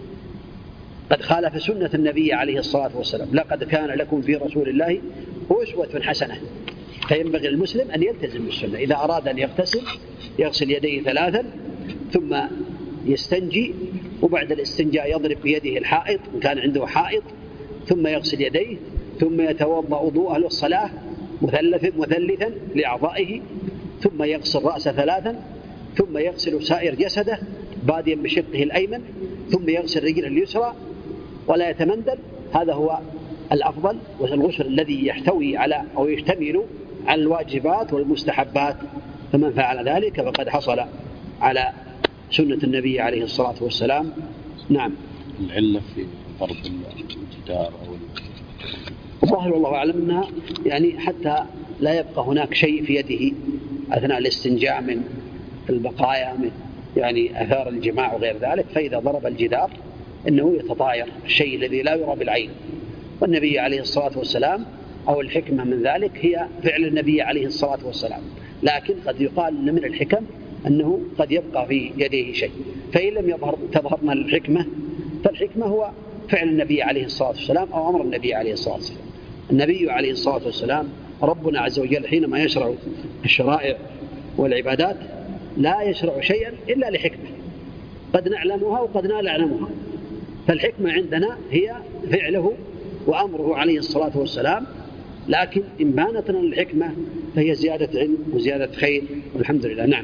قد خالف سنة النبي عليه الصلاة والسلام. لقد كان لكم في رسول الله أسوة حسنة، فينبغي المسلم أن يلتزم بالسنة. إذا أراد أن يغتسل يغسل يديه ثلاثا ثم يستنجي، وبعد الاستنجاء يضرب بيده الحائط إن كان عنده حائط، ثم يغسل يديه، ثم يتوضأ وضوءه للصلاة مثلثا لأعضائه، ثم يغسل رأسه ثلاثا، ثم يغسل سائر جسده باديا بشقه الأيمن، ثم يغسل رجله اليسرى ولا يتمندل. هذا هو الأفضل، والغسل الذي يحتوي على أو يشتمل على الواجبات والمستحبات، فمن فعل ذلك فقد حصل على سنة النبي عليه الصلاة والسلام. نعم. العلة في ضرب الجدار أو الظاهر والله أعلم أنها يعني حتى لا يبقى هناك شيء في يده أثناء الاستنجاء من البقايا من يعني أثار الجماع وغير ذلك، فإذا ضرب الجدار إنه يتطاير الشيء الذي لا يرى بالعين. والنبي عليه الصلاة والسلام أو الحكمة من ذلك هي فعل النبي عليه الصلاة والسلام، لكن قد يقال أن من الحكم أنه قد يبقى في يديه شيء، فإن لم يظهر تظهرنا الحكمة فالحكمة هو فعل النبي عليه الصلاة والسلام أو أمر النبي عليه الصلاة والسلام. النبي عليه الصلاة والسلام ربنا عز وجل حينما يشرع الشرائع والعبادات لا يشرع شيئا إلا لحكمة قد نعلمها وقد لا نعلمها، فالحكمة عندنا هي فعله وأمره عليه الصلاة والسلام، لكن إن بانت لنا الحكمة فهي زيادة علم وزيادة خير، والحمد لله. نعم.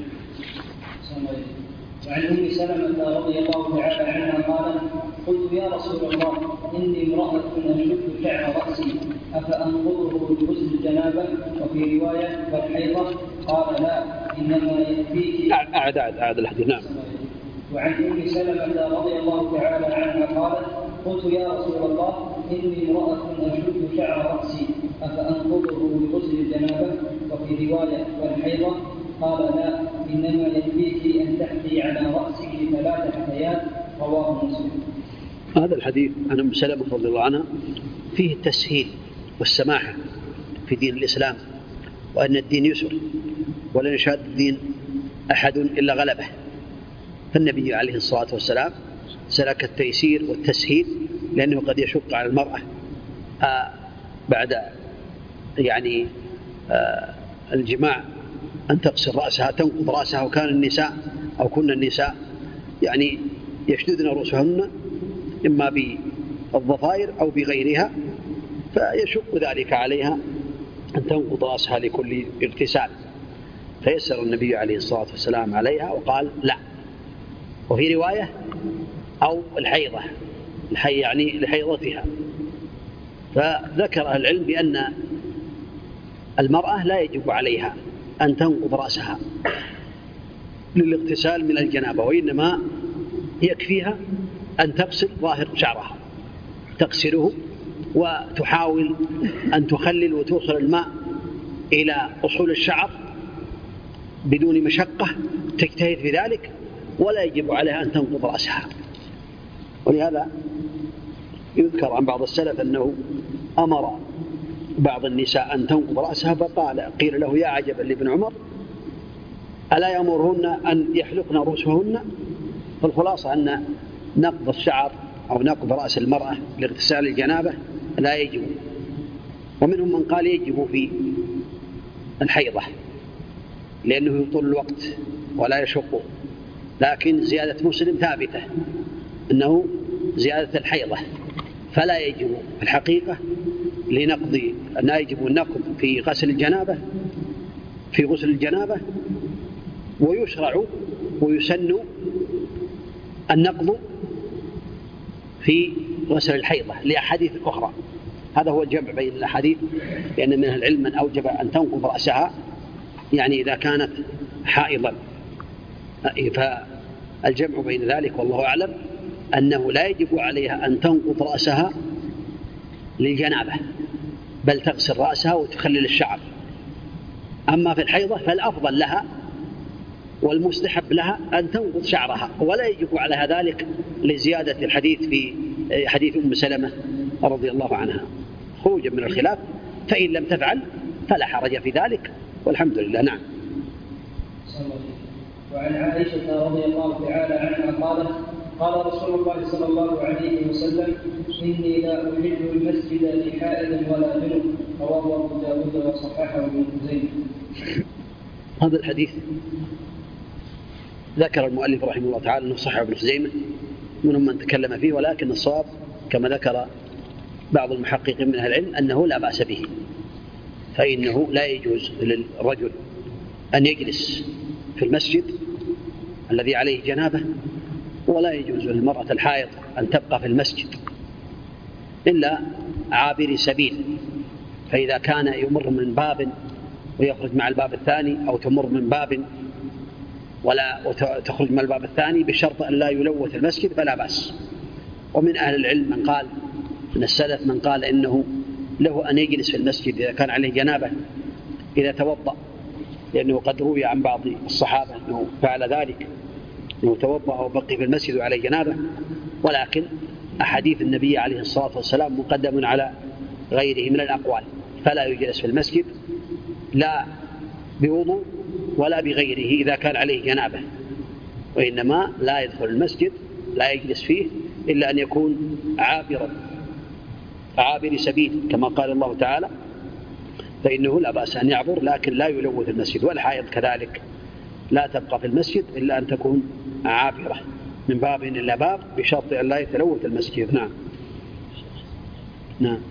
وعن أم سلمة رضي الله تعالى عنها قالت: قلت يا رسول الله إني امرأة أشد شعر رأسي أفأنقضه بغسل الجنابة؟ وفي رواية والحيضة؟ قال: لا، إنما يكفيك. أعد أعد أعد الحديث. نعم. وعن أم سلمة رضي الله تعالى عنها قالت: قلت يا رسول الله إني امرأة أشد شعر رأسي أفأنقضه بغسل الجنابة؟ وفي رواية والحيضة؟ قال: لا، إنما يكفيك أن تحثي على رأسك ثلاث حثيات. رواه مسلم. هذا الحديث عن أم سلمة رضي الله عنها فيه التسهيل والسماحة في دين الإسلام، وأن الدين يسر ولا يشاد الدين أحد إلا غلبه، فالنبي عليه الصلاة والسلام سلك التيسير والتسهيل، لأنه قد يشق على المرأة آه بعد يعني آه الجماع أن تغسل رأسها تنقض رأسها، وكان النساء أو كن النساء يعني يشددن رؤوسهن إما بالضفائر أو بغيرها، فيشق ذلك عليها أن تنقض رأسها لكل اغتسال، فيسر النبي عليه الصلاة والسلام عليها وقال: لا. وفي رواية أو الحيضة، الحي يعني لحيضتها. فذكر العلم بأن المرأة لا يجب عليها أن تنقض رأسها للاغتسال من الجنابة، وإنما يكفيها أن تغسل ظاهر شعرها، تغسله وتحاول أن تخلل وتوصل الماء إلى أصول الشعر بدون مشقة، تجتهد في ذلك، ولا يجب عليها أن تنقض رأسها. ولهذا يذكر عن بعض السلف أنه أمر بعض النساء أن تنقض رأسها، فقال قيل له: يا عجبا لابن عمر، ألا يأمرهن أن يحلقن رؤوسهن؟ فالخلاصة أن نقض الشعر أو نقض رأس المرأة لاغتسال الجنابة لا يجب، ومنهم من قال يجب في الحيضة لأنه يطول الوقت ولا يشق، لكن زيادة مسلم ثابتة أنه زيادة الحيضة، فلا يجب في الحقيقة لنقض لا يجب النقض في غسل الجنابة في غسل الجنابة ويشرع ويسن النقض في غسل الحيضة لأحاديث أخرى. هذا هو الجمع بين الأحاديث، لأن من العلم من أوجب أن تنقض رأسها يعني إذا كانت حائضا، فالجمع بين ذلك والله أعلم أنه لا يجب عليها أن تنقض رأسها للجنابة، بل تغسل رأسها وتخلل الشعر. أما في الحيضة فالأفضل لها والمستحب لها أن تنقض شعرها، ولا يجب عليها ذلك لزيادة الحديث في حديث أم سلمة رضي الله عنها خروجا من الخلاف، فإن لم تفعل فلا حرج في ذلك والحمد لله. نعم. وعن عائشة رضي الله تعالى عنها قالت قال رسول الله صلى الله عليه وسلم إني لا أحل المسجد لحائض ولا جنب، رواه أبو داود وصححه ابن خزيمة. هذا الحديث ذكر المؤلف رحمه الله تعالى أنه صححه ابن خزيمة، منهم من تكلم فيه، ولكن الصواب كما ذكر بعض المحققين من أهل العلم أنه لا بأس به، فإنه لا يجوز للرجل أن يجلس في المسجد الذي عليه جنابه، ولا يجوز للمرأة الحائض أن تبقى في المسجد إلا عابر سبيل، فإذا كان يمر من باب ويخرج مع الباب الثاني، أو تمر من باب ولا تخرج من الباب الثاني بشرط أن لا يلوث المسجد فلا بأس. ومن أهل العلم من قال من السلف من قال إنه له أن يجلس في المسجد إذا كان عليه جنابه إذا توضأ، لأنه قد روي عن بعض الصحابة أنه فعل ذلك، أنه توضأ وبقي في المسجد وعليه جنابه، ولكن أحاديث النبي عليه الصلاة والسلام مقدم على غيره من الأقوال، فلا يجلس في المسجد لا بوضوء ولا بغيره إذا كان عليه جنابه، وإنما لا يدخل المسجد لا يجلس فيه إلا أن يكون عابرا عابر سبيل، كما قال الله تعالى فإنه لا بأس أن يعبر لكن لا يلوث المسجد. والحائض كذلك لا تبقى في المسجد إلا أن تكون عابرة من باب إلى باب بشرط أن لا يتلوث المسجد. نعم. نعم.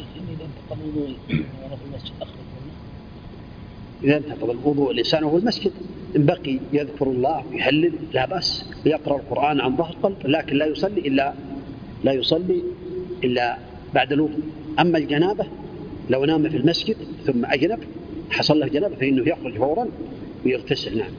إذا انتقض الوضوء الإنسان وهو المسجد إن بقي يذكر الله يحلل لا بأس، يقرأ القرآن عن ظهر قلب، لكن لا يصلي إلا لا يصلي إلا بعد الوضوء. أما الجنابة لو نام في المسجد ثم أجنب حصل له جنابة فإنه يخرج فورا ويغتسل. نعم.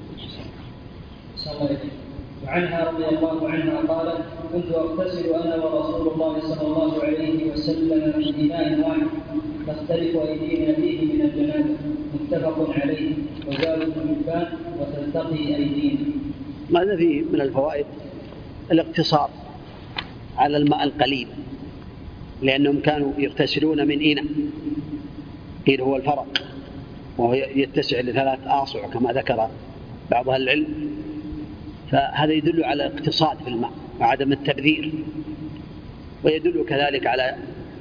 وعنها رضي الله عنها قالت كنت أغتسل أنا ورسول الله صلى الله عليه وسلم من إناء واحد تختلف أيدينا فيه من الجنابة، متفق عليه. وزاد ابن حبان وتلتقي أيدينا. ماذا فيه من الفوائد؟ الاقتصار على الماء القليل، لأنهم كانوا يغتسلون من إناء قيل هو الفرق، وهو يتسع لثلاث آصع كما ذكر بعض أهل العلم، فهذا يدل على الاقتصاد في الماء وعدم التبذير، ويدل كذلك على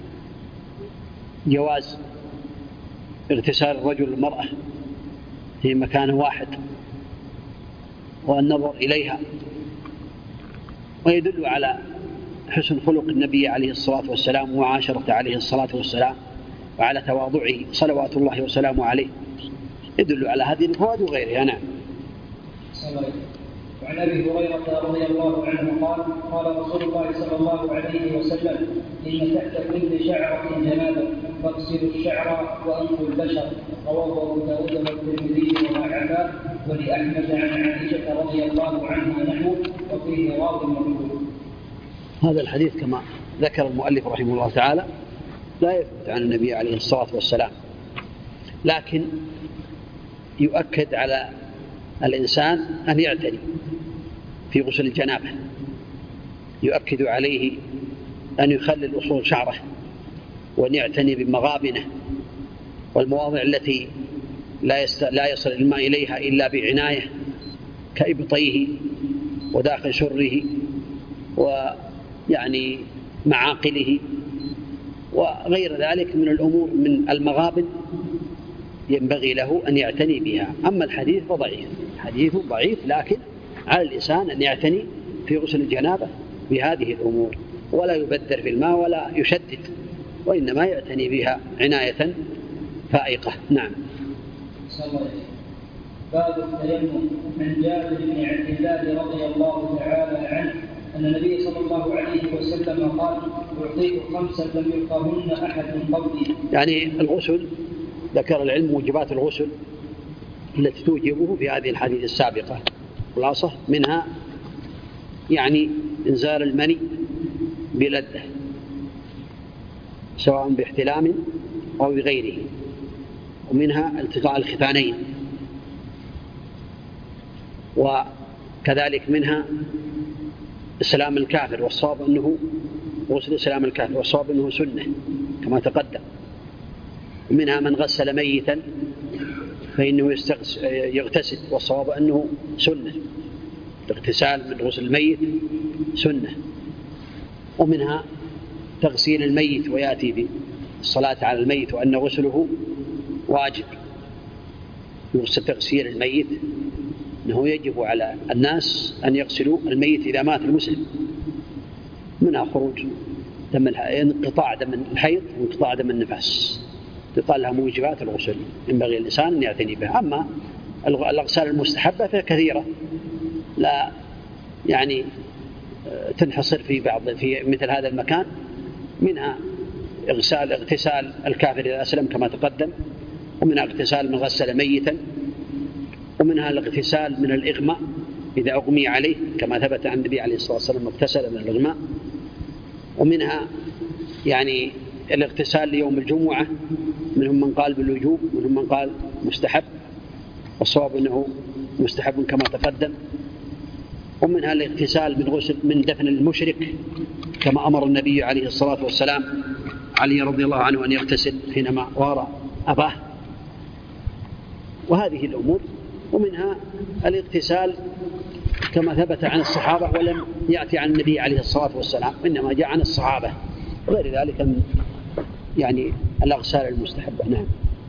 جواز اغتسال الرجل والمرأة في مكان واحد والنظر إليها، ويدل على حسن خلق النبي عليه الصلاة والسلام وعاشرته عليه الصلاة والسلام وعلى تواضعه صلوات الله وسلامه عليه، يدل على هذه الفوائد وغيرها. نعم. وعن أبي هريرة رضي الله عنه قال قال رسول الله صلى الله عليه وسلم إن تحت كل شعرة جنابة فاغسلوا الشعر وأنقوا البشر، رواه أبو داود والترمذي ومعه، ولأحمد عن عائشة رضي الله عنها نحو وفيه راو مقبول. هذا الحديث كما ذكر المؤلف رحمه الله تعالى لا يثبت عن النبي عليه الصلاة والسلام، لكن يؤكد على الإنسان أن يعتني في غسل الجنابة، يؤكد عليه أن يخلل أصول شعره وأن يعتني بمغابنه والمواضع التي لا, يست... لا يصل الماء إليها إلا بعناية كإبطيه وداخل سره ويعني معاقله وغير ذلك من الأمور من المغابن ينبغي له أن يعتني بها. أما الحديث فضعيف، حديث ضعيف، لكن على الإنسان أن يعتني في غسل الجنابة بهذه الأمور ولا يبذر في الماء ولا يشدد، وإنما يعتني بها عناية فائقة. نعم. باب التيمم. عن جابر بن عبد الله رضي الله تعالى عنه أن النبي صلى الله عليه وسلم قال: أعطيت خمسا لم يلقهن أحد قبلي. يعني الغسل، ذكر العلم موجبات الغسل التي توجبه في هذه الحديث السابقة، خلاصة منها يعني إنزال المني بلذة سواء باحتلام أو بغيره، ومنها التقاء الختانين، وكذلك منها إسلام الكافر، والصواب أنه غسل إسلام الكافر، والصواب أنه سنة كما تقدم. ومنها من غسل ميتا فإنه يغتسل، والصواب أنه سنة، الاغتسال من غسل الميت سنة. ومنها تغسيل الميت ويأتي بالصلاة على الميت وأن غسله واجب، يغسل تغسيل الميت أنه يجب على الناس أن يغسلوا الميت إذا مات المسلم، منها خروج دم انقطاع دم الحيض وانقطاع دم النفاس، تطال لها موجبات الغسل ينبغي الإنسان أن يعتني بها. أما الأغسال المستحبة فكثيرة لا يعني تنحصر في بعض في مثل هذا المكان، منها اغسال اغتسال الكافر إذا أسلم كما تقدم، ومنها اغتسال من غسل ميتا، ومنها الاغتسال من الإغماء إذا أغمي عليه كما ثبت عن النبي عليه الصلاة والسلام اغتسل من الإغماء، ومنها يعني الاغتسال ليوم الجمعة، منهم من قال بالوجوب ومنهم من قال مستحب، والصواب أنه مستحب كما تقدم. ومنها الاغتسال من غسل من دفن المشرك كما أمر النبي عليه الصلاة والسلام علي رضي الله عنه أن يغتسل حينما وارى أباه، وهذه الأمور. ومنها الاغتسال كما ثبت عن الصحابة ولم يأتي عن النبي عليه الصلاة والسلام، إنما جاء عن الصحابة، غير ذلك من يعني الأغسال المستحبة. نعم.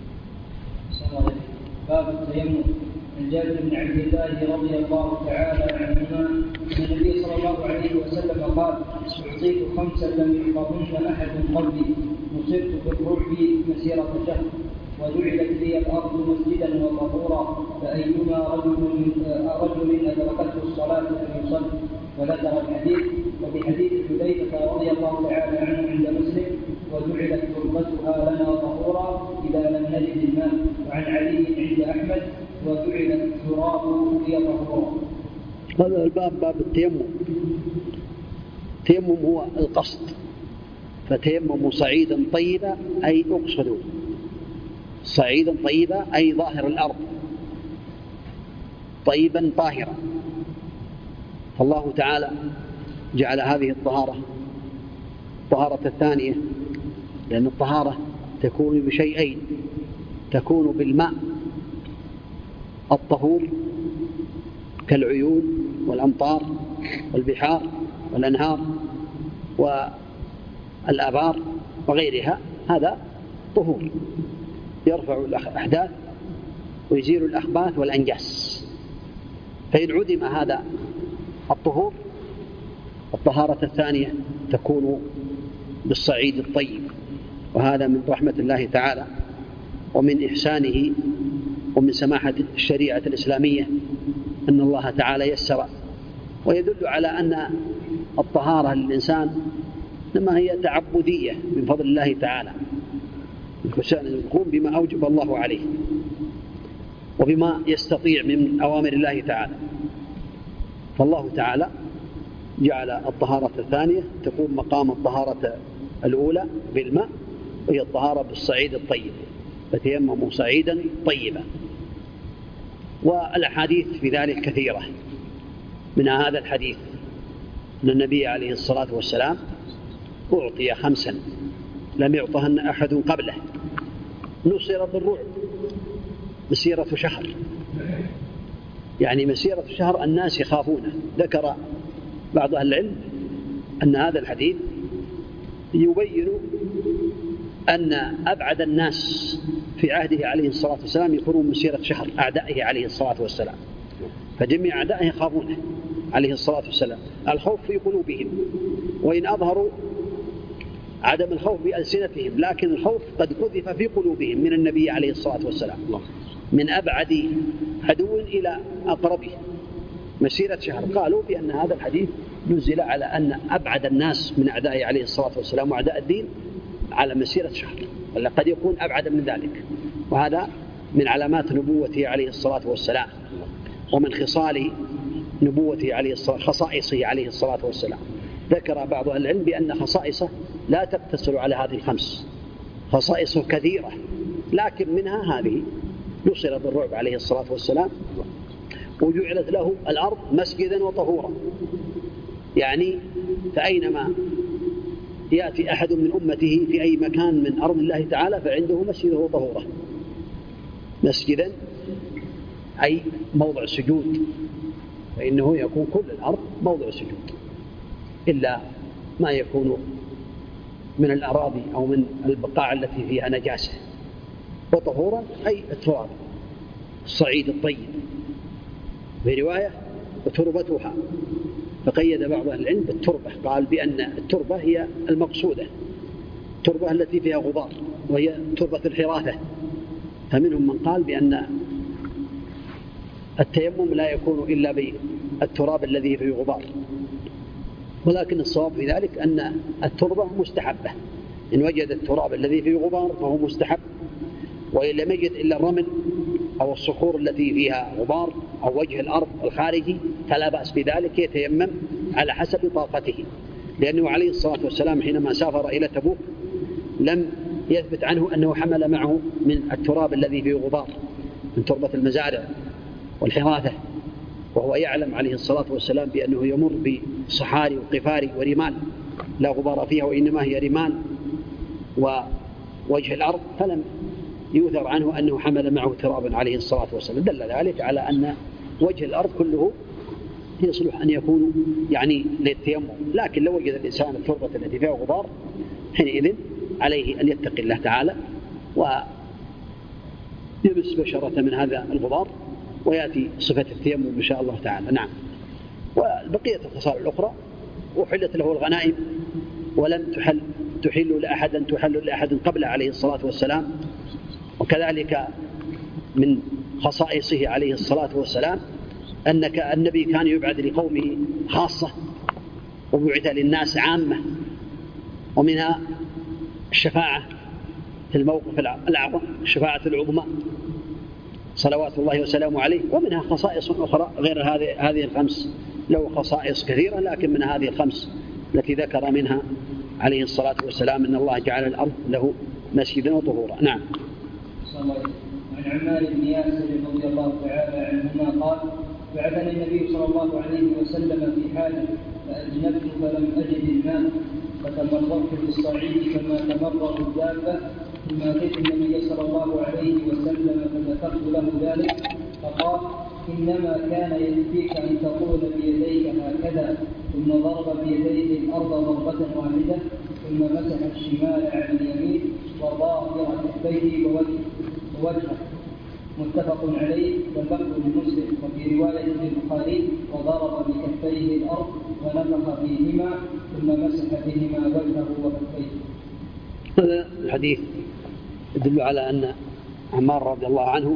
باب التيمم. عن جابر بن عبد الله رضي الله تعالى عنهما أن النبي صلى الله عليه وسلم قال: أعطيت خمسا لم يلقهن أحد قبلي، نصرت بالرعب مسيرة شهر، وجعلت لي الأرض مسجدا وطهورا، فأيما رجل رجل أدركته الصلاة فليصلي. وذكر الحديث. وفي حديث حذيفة رضي الله تعالى عنه عند مسلم: وجعلت تربتها لنا طهورا إذا لم نجد الماء. وعن علي عند أحمد: وجعلت التراب لي طهورا. هذا الباب باب التيمم. التيمم هو القصد، فتيمموا صعيدا طيبا أي اقصدوا صعيدا طيبا أي ظاهر الأرض طيبا طاهرا. فالله تعالى جعل هذه الطهارة الطهارة الثانية، لأن الطهارة تكون بشيئين: تكون بالماء الطهور كالعيون والأمطار والبحار والأنهار والآبار وغيرها، هذا طهور يرفع الأحداث ويزيل الأخباث والأنجاس. فإن عدم هذا الطهور، الطهارة الثانية تكون بالصعيد الطيب. وهذا من رحمة الله تعالى ومن إحسانه ومن سماحة الشريعة الإسلامية أن الله تعالى يسر، ويدل على أن الطهارة للإنسان إنما هي تعبدية من فضل الله تعالى، يقوم بما أوجب الله عليه وبما يستطيع من أوامر الله تعالى. فالله تعالى جعل الطهارة الثانية تقوم مقام الطهارة الأولى بالماء، وهي الطهارة بالصعيد الطيب، فتيمموا صعيدا طيبا. والأحاديث في ذلك كثيرة، من هذا الحديث أن النبي عليه الصلاة والسلام أعطي خمسا لم يعطهن أحد قبله، نصر بالرعب مسيرة شهر، يعني مسيرة شهر الناس يخافونه. ذكر بعض أهل العلم أن هذا الحديث يبين أن أبعد الناس في عهده عليه الصلاة والسلام يكونون مسيرة شهر، أعدائه عليه الصلاة والسلام، فجميع أعدائه يخافونه عليه الصلاة والسلام. الخوف في قلوبهم، وإن أظهروا عدم الخوف بألسنتهم، لكن الخوف قد قذف في قلوبهم من النبي عليه الصلاة والسلام. من أبعد عدو إلى أقربه مسيرة شهر. قالوا بأن هذا الحديث نزل على أن أبعد الناس من أعدائه عليه الصلاة والسلام وأعداء الدين على مسيرة شهر، ولا قد يكون أبعد من ذلك، وهذا من علامات نبوته عليه الصلاة والسلام ومن خصال نبوته عليه الصلاة خصائصه عليه الصلاة والسلام. ذكر بعض أهل العلم بأن خصائصه لا تقتصر على هذه الخمس، خصائصه كثيرة، لكن منها هذه: نصر بالرعب عليه الصلاة والسلام، وجعلت له الأرض مسجدا وطهورا. يعني فأينما يأتي أحد من أمته في أي مكان من أرض الله تعالى فعنده مسجده وطهورا. مسجدا أي موضع سجود، فإنه يكون كل الأرض موضع سجود إلا ما يكون من الأراضي أو من البقاع التي فيها نجاسة. وطهورا أي التراب الصعيد الطيب، في رواية وتربتها، فقيد بعض أهل العلم بالتربة، قال بأن التربة هي المقصودة، التربة التي فيها غبار، وهي تربة الحراثة. فمنهم من قال بأن التيمم لا يكون إلا بالتراب الذي فيه غبار، ولكن الصواب في ذلك أن التربة مستحبة، إن وجد التراب الذي فيه غبار فهو مستحب، وإن لم يجد إلا الرمل أو الصخور التي فيها غبار أو وجه الأرض الخارجي فلا بأس بذلك، يتيمم على حسب طاقته. لأنه عليه الصلاة والسلام حينما سافر إلى تبوك لم يثبت عنه أنه حمل معه من التراب الذي فيه غبار، من تربة المزارع والحراثة، وهو يعلم عليه الصلاة والسلام بأنه يمر بصحاري وقفاري ورمال لا غبار فيها، وإنما هي رمال ووجه الأرض، فلم يؤثر عنه أنه حمل معه ترابا عليه الصلاة والسلام. دل ذلك على أن وجه الأرض كله يصلح أن يكون يعني للتيمم، لكن لو وجد الإنسان التربة التي فيها غبار حينئذ عليه أن يتقي الله تعالى ويمس بشرة من هذا الغبار، ويأتي صفة التيمم إن شاء الله تعالى. نعم. وبقية الخصال الأخرى: وحلت له الغنائم ولم تحل تحل لأحد تحل لأحد قبل عليه الصلاة والسلام. وكذلك من خصائصه عليه الصلاة والسلام أن النبي كان يبعث لقومه خاصة وبعث للناس عامة، ومنها الشفاعة في الموقف الأعظم، الشفاعة العظمى صلوات الله وسلامه عليه. ومنها خصائص أخرى غير هذه هذه الخمس، له خصائص كثيرة، لكن من هذه الخمس التي ذكر منها عليه الصلاة والسلام أن الله جعل الأرض له مسجدا وطهورا. نعم. عن عمار بن ياسر رضي الله تعالى عنهما قال: بعثني النبي صلى الله عليه وسلم في حاجة فأجنبت فلم أجد الماء فتمرغت في الصعيد كما تمرغ الدابة، ثم أتيت النبي صلى الله عليه وسلم فذكرت له ذلك فقال: إنما كان يكفيك أن تقول بيديك هكذا، ثم ضرب بيديه الأرض ضربة واحدة، ثم مسح الشمال على اليمين وظاهر كفيه ووجهه. متفق عليه واللفظ لمسلم. وفي رواية للبخاري: وضرب بكفيه الأرض ونفخ فيهما ثم مسح بهما وجهه وكفيه. هذا الحديث يدل على أن عمار رضي الله عنه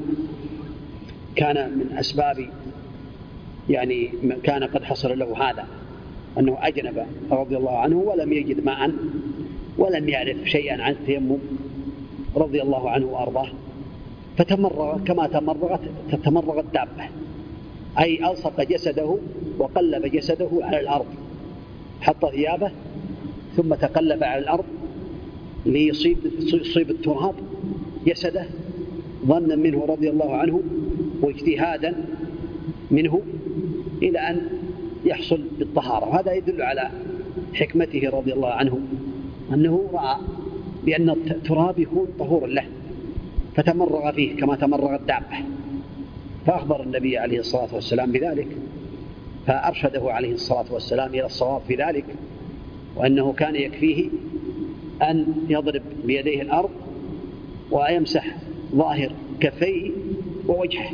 كان من أسباب يعني كان قد حصل له هذا، أنه أجنب رضي الله عنه ولم يجد ماء ولم يعرف شيئا عن التيمم رضي الله عنه وأرضاه، فتمرغ كما تمرغت تتمرغ الدابة، أي ألصق جسده وقلب جسده على الأرض، حط ثيابه ثم تقلب على الأرض ليصيب يصيب التراب جسده، ظنا منه رضي الله عنه واجتهادا منه إلى أن يحصل بالطهارة. هذا يدل على حكمته رضي الله عنه، أنه رأى بأن التراب يكون طهور له فتمرغ فيه كما تمرغ الدابة، فأخبر النبي عليه الصلاة والسلام بذلك، فأرشده عليه الصلاة والسلام إلى الصواب في ذلك، وأنه كان يكفيه أن يضرب بيديه الأرض ويمسح ظاهر كفيه ووجهه.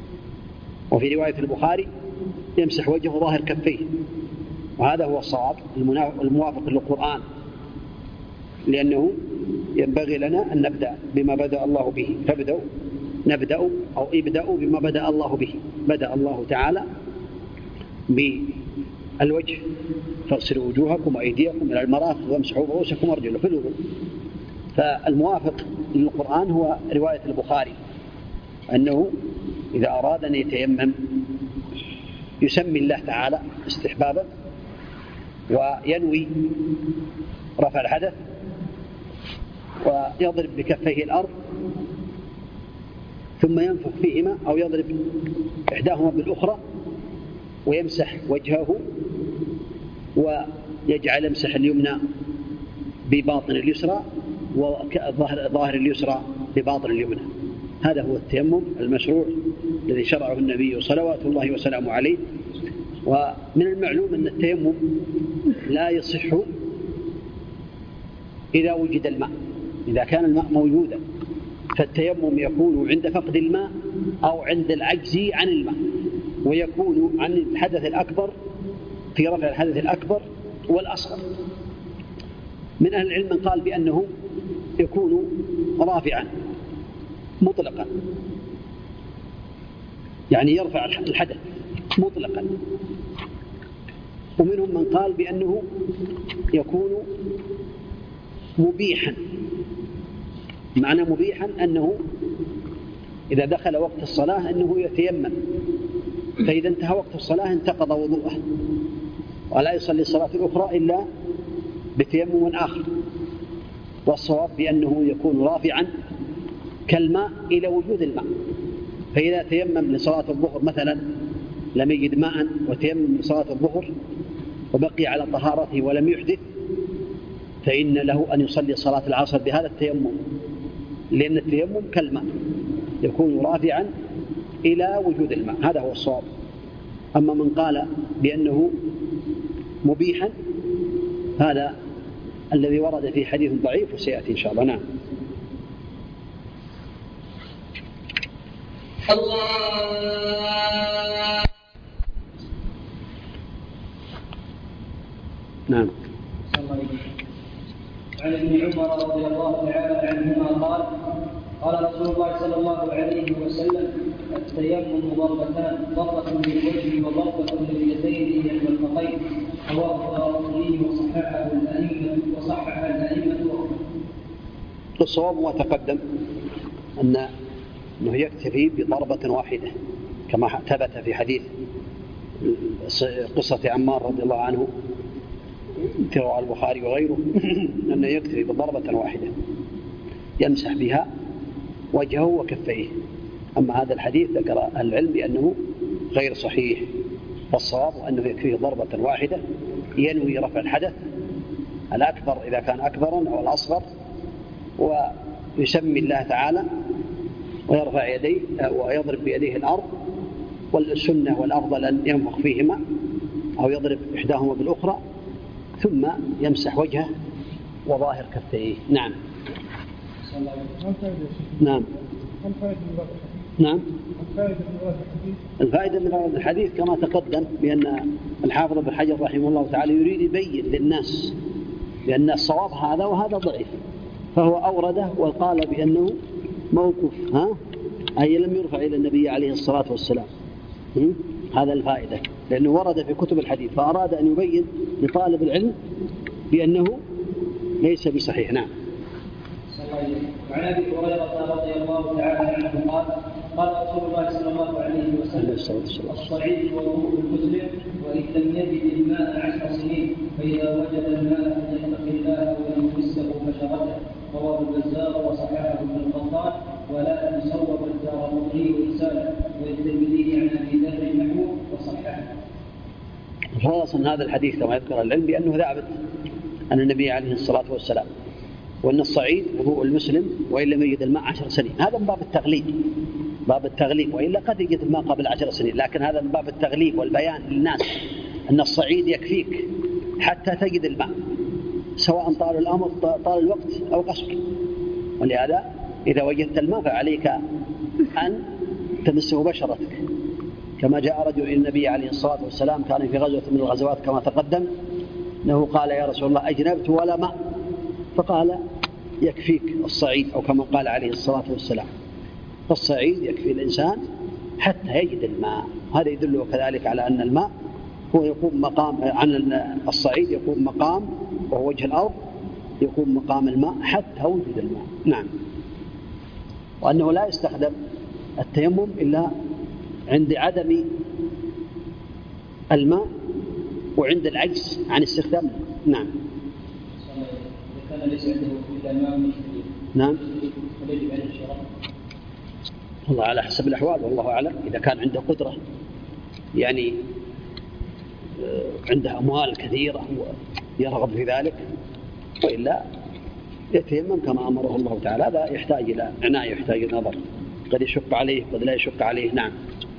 وفي رواية البخاري: يمسح وجهه ظاهر كفيه. وهذا هو الصواب الموافق للقرآن، لأنه ينبغي لنا أن نبدأ بما بدأ الله به، فابدأوا نبدأ أو ابدأوا بما بدأ الله به. بدأ الله تعالى بالوجه، فاغسلوا وجوهكم وأيديكم إلى المرافق وامسحوا برؤوسكم وارجلوا في الوضوء. فالموافق للقرآن هو رواية البخاري أنه إذا أراد أن يتيمم يسمي الله تعالى استحبابا وينوي رفع الحدث ويضرب بكفيه الأرض ثم ينفخ فيهما أو يضرب إحداهما بالأخرى ويمسح وجهه ويجعل يمسح اليمنى بباطن اليسرى وظاهر اليسرى بباطن اليمنى. هذا هو التيمم المشروع الذي شرعه النبي صلوات الله وسلامه عليه. ومن المعلوم أن التيمم لا يصح إذا وجد الماء. إذا كان الماء موجودا فالتيمم يكون عند فقد الماء أو عند العجز عن الماء، ويكون عن الحدث الأكبر في رفع الحدث الأكبر والأصغر. من أهل العلم من قال بأنه يكون رافعا مطلقا، يعني يرفع الحدث مطلقا. ومنهم من قال بأنه يكون مبيحا. معنى مبيحا أنه إذا دخل وقت الصلاة أنه يتيمم، فإذا انتهى وقت الصلاة انتقض وضوءه ولا يصلي الصلاة الأخرى إلا بتيمم آخر. والصواب بأنه يكون رافعا كالماء إلى وجود الماء. فإذا تيمم لصلاة الظهر مثلا لم يجد ماء وتيمم لصلاة الظهر وبقي على طهارته ولم يحدث، فإن له أن يصلي صلاة العصر بهذا التيمم، لأن التيمم كالماء يكون رافعا إلى وجود الماء. هذا هو الصواب. أما من قال بأنه مبيحا هذا الذي ورد في حديث ضعيف وسيأتي إن شاء الله. نعم. نعم. عن ابن عمر رضي الله تعالى عنهما قال قال رسول الله صلى الله عليه وسلم: التيمم ضربتان، ضربة للوجه وضربة لليدين إلى المرفقين. رواه الطبراني وصححه الأئمة وصحح الأئمة. الصواب ما تقدم أن أنه يكتفي بضربة واحدة كما ثبت في حديث قصة عمار رضي الله عنه رواه البخاري وغيره أنه يكتفي بضربة واحدة يمسح بها وجهه وكفيه. أما هذا الحديث ذكر أهل العلم بأنه غير صحيح، والصواب أنه يكفيه ضربة واحدة ينوي رفع الحدث الأكبر إذا كان أكبرا أو الأصغر، ويسمي الله تعالى ويرفع يديه ويضرب بيديه الأرض، والسنة والأفضل أن ينفخ فيهما أو يضرب إحداهما بالأخرى ثم يمسح وجهه وظاهر كفيه. نعم. نعم. نعم. الفائدة من هذا الحديث كما تقدم بأن الحافظ ابن حجر رحمه الله تعالى يريد يبين للناس بأن الصواب هذا وهذا ضعيف، فهو أورده وقال بأنه موقوف، ها أي لم يرفع إلى النبي عليه الصلاة والسلام. هذا الفائدة، لأنه ورد في كتب الحديث، فأراد أن يبين لطالب العلم بأنه ليس بصحيح. نعم. وعن ابي هريره رضي الله تعالى عنه قال قال رسول الله صلى الله عليه وسلم: الصعيد وضوء المسلم، وان لم يجد الماء عشر سنين، فاذا وجد الماء فليتق الله وليمسه بشرته. رواه البزار وصححه ابن القطان، ولا يصوب الدارقطني ورساله، والترمذي عن ابي ذر نحوه وصححه. خلاصا هذا الحديث كما يذكر العلم بأنه ثابت عن النبي عليه الصلاة والسلام، وأن الصعيد وضوء المسلم وإن لم يجد الماء عشر سنين. هذا من باب التغليب، باب التغليب، وإلا قد يجد الماء قبل عشر سنين، لكن هذا من باب التغليب والبيان للناس أن الصعيد يكفيك حتى تجد الماء، سواء طال الأمر طال الوقت أو قصر. ولهذا إذا وجدت الماء فعليك أن تمسه بشرتك، كما جاء رجل إلى النبي عليه الصلاة والسلام كان في غزوة من الغزوات كما تقدم، أنه قال: يا رسول الله أجنبت ولا ماء، فقال: يكفيك الصعيد، أو كما قال عليه الصلاة والسلام. فالصعيد يكفي الإنسان حتى يجد الماء. هذا يدل كذلك على أن الماء هو يقوم مقام عن الصعيد، يقوم مقام وهو وجه الأرض يقوم مقام الماء حتى وجود الماء. نعم. وأنه لا يستخدم التيمم إلا عند عدم الماء وعند العجز عن استخدامه. نعم. نعم. والله على حسب الأحوال والله أعلم. إذا كان عنده قدرة يعني عنده أموال كثيرة ويرغب في ذلك، وإلا يتيمم كما أمره الله تعالى. هذا يحتاج إلى عناية، يحتاج إلى نظر، قد يشق عليه قد لا يشق عليه. نعم.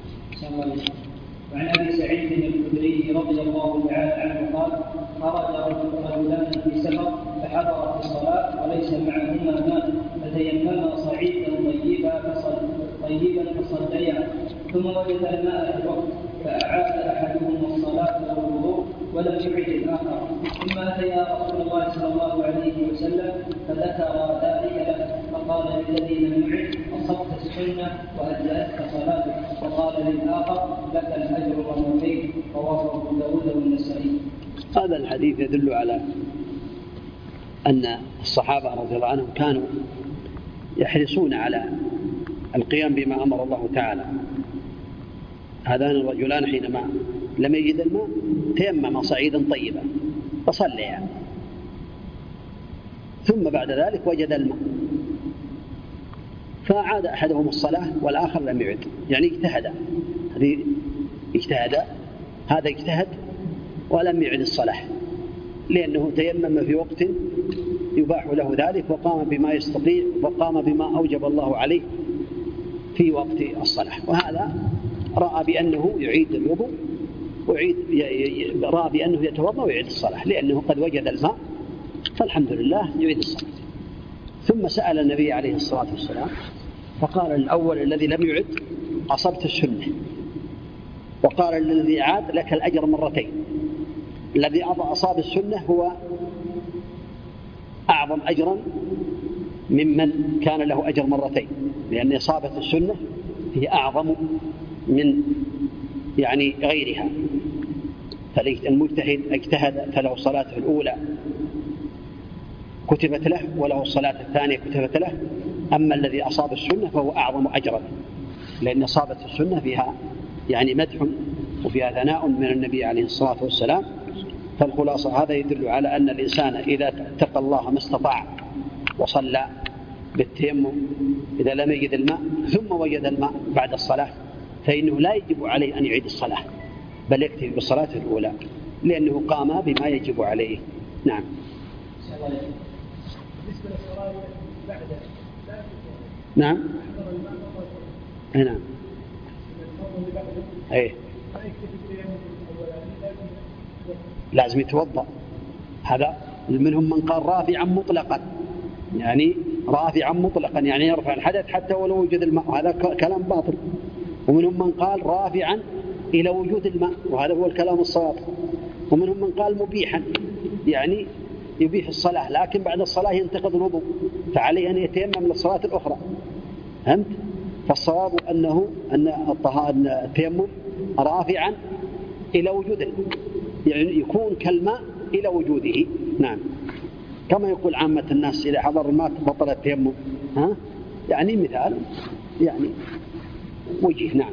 وعن أبي سعيد الخدري رضي الله تعالى عنه قال: خرج رجلان في سفر فحضرت الصلاة وليس معهما ماء فتيمما صعيدا طيبا طيبا فصليا، ثم وجد الماء في الوقت فأعاد أحدهما الصلاة والوضوء ولم يعد الآخر، ثم أتيا رسول الله صلى الله عليه وسلم فذكر ذلك له، فقال للذي لم يعد: أصبت السنة وأجزأتك صلاتك، وقال للآخر: لك الأجر مرتين. رواه أبو داود والنسائي. هذا الحديث يدل على أن الصحابة رضي الله عنهم كانوا يحرصون على القيام بما أمر الله تعالى. هذان الرجلان حينما لم يجد الماء تيمم صعيدا طيبا فصليا، ثم بعد ذلك وجد الماء فأعاد أحدهم الصلاة والآخر لم يعد، يعني اجتهد. هذه اجتهد هذا اجتهد ولم يعد الصلاة، لأنه تيمم في وقت يباح له ذلك وقام بما يستطيع وقام بما أوجب الله عليه في وقت الصلاة. وهذا رأى بأنه يعيد الوضوء ويعيد رأى بأنه يتوضأ ويعيد الصلاة، لأنه قد وجد الماء فالحمد لله يعيد الصلاة. ثم سأل النبي عليه الصلاة والسلام فقال الأول الذي لم يعد: أصبت السنة. وقال الذي عاد: لك الأجر مرتين. الذي أصاب السنة هو أعظم أجرا ممن كان له أجر مرتين، لأن إصابة السنة هي أعظم من يعني غيرها. فالمجتهد اجتهد فله صلاته الأولى كتبت له وله الصلاة الثانية كتبت له. أما الذي أصاب السنة فهو أعظم أجرا، لأن إصابة السنة فيها يعني مدح وفيها ثناء من النبي عليه الصلاة والسلام. فالخلاصة هذا يدل على أن الإنسان إذا اتقى الله ما استطاع وصلى بالتيمم إذا لم يجد الماء ثم وجد الماء بعد الصلاة فإنه لا يجب عليه أن يعيد الصلاة، بل يكتفي بالصلاة الأولى لأنه قام بما يجب عليه. نعم. نعم. نعم. أيه. لازم يتوضأ. هذا منهم من قال رافعا مطلقا، يعني رافعا مطلقا يعني يرفع الحدث حتى ولو وجد الماء، هذا كلام باطل. ومنهم من قال رافعا إلى وجود الماء، وهذا هو الكلام الصواب. ومنهم من قال مبيحا، يعني يبيح الصلاة لكن بعد الصلاة ينتقض الوضوء فعليه أن يتيمم للصلاة الأخرى. فهمت؟ فالصواب أنه أن التيمم رافعا إلى وجود الماء، يعني يكون كالماء إلى وجوده. نعم. كما يقول عامة الناس إذا حضر الماء بطل التيمم، ها؟ يعني مثال يعني وجه. نعم.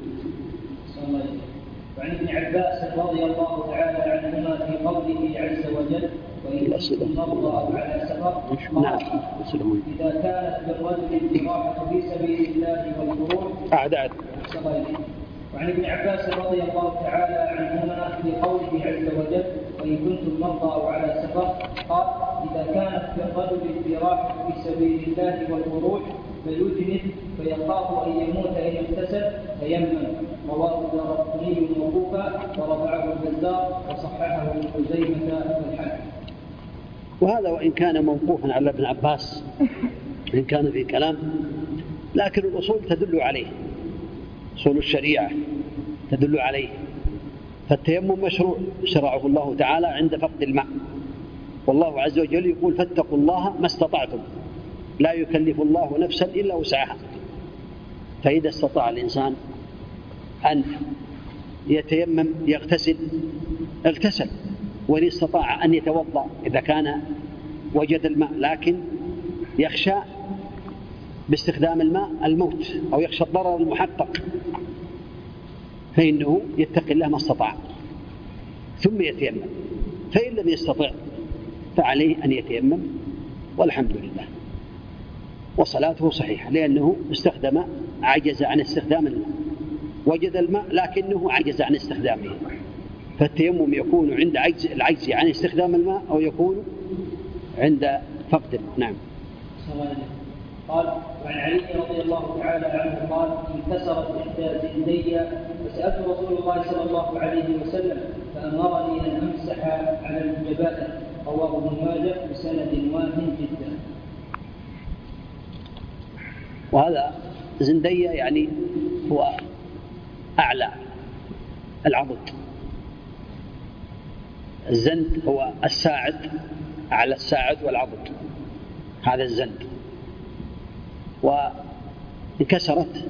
وعن ابن عباس رضي الله تعالى عنهما في قوله عز وجل: وإن كنتم مرضى أو على سفر قال: إذا كانت بالرجل الجراحة في سبيل الله والفروع أعداد. وعن ابن عباس رضي الله تعالى عنهما في قوله عز وجل: وإن كنتم مرضى أو على سفر قال: إذا كانت بالرجل الجراحة في سبيل الله والفروع فيجنب فيخاف أن يموت إن اغتسل فيمم. رواه الدارقطني موقوفا ورفعه البزار وصححه ابن خزيمة والحاكم. وهذا وإن كان موقوفا على ابن عباس إن كان في كلام، لكن الأصول تدل عليه، أصول الشريعة تدل عليه. فالتيمم مشروع شرعه الله تعالى عند فقد الماء، والله عز وجل يقول: فاتقوا الله ما استطعتم لا يكلف الله نفسا إلا وسعها. فإذا استطاع الإنسان أن يتيمم يغتسل اغتسل، وإن استطاع أن يتوضأ إذا كان وجد الماء لكن يخشى باستخدام الماء الموت أو يخشى الضرر المحقق فإنه يتقي الله ما استطاع ثم يتيمم. فإن لم يستطع فعليه أن يتيمم والحمد لله وصلاته صحيحة، لأنه استخدم عجز عن استخدام الماء، وجد الماء لكنه عجز عن استخدامه. فالتيمم يكون عند عجز العجز عن استخدام الماء أو يكون عند فقد الماء. نعم. قال: وعن علي رضي الله تعالى عنه قال: انكسرت إحدى زندي فسألت رسول الله صلى الله عليه وسلم فأمرني أن أمسح على الجبائر. رواه ابن ماجه بسند واهن جدا. وهذا زندية يعني هو أعلى العضد، الزند هو الساعد على الساعد والعضد، هذا الزند. وانكسرت.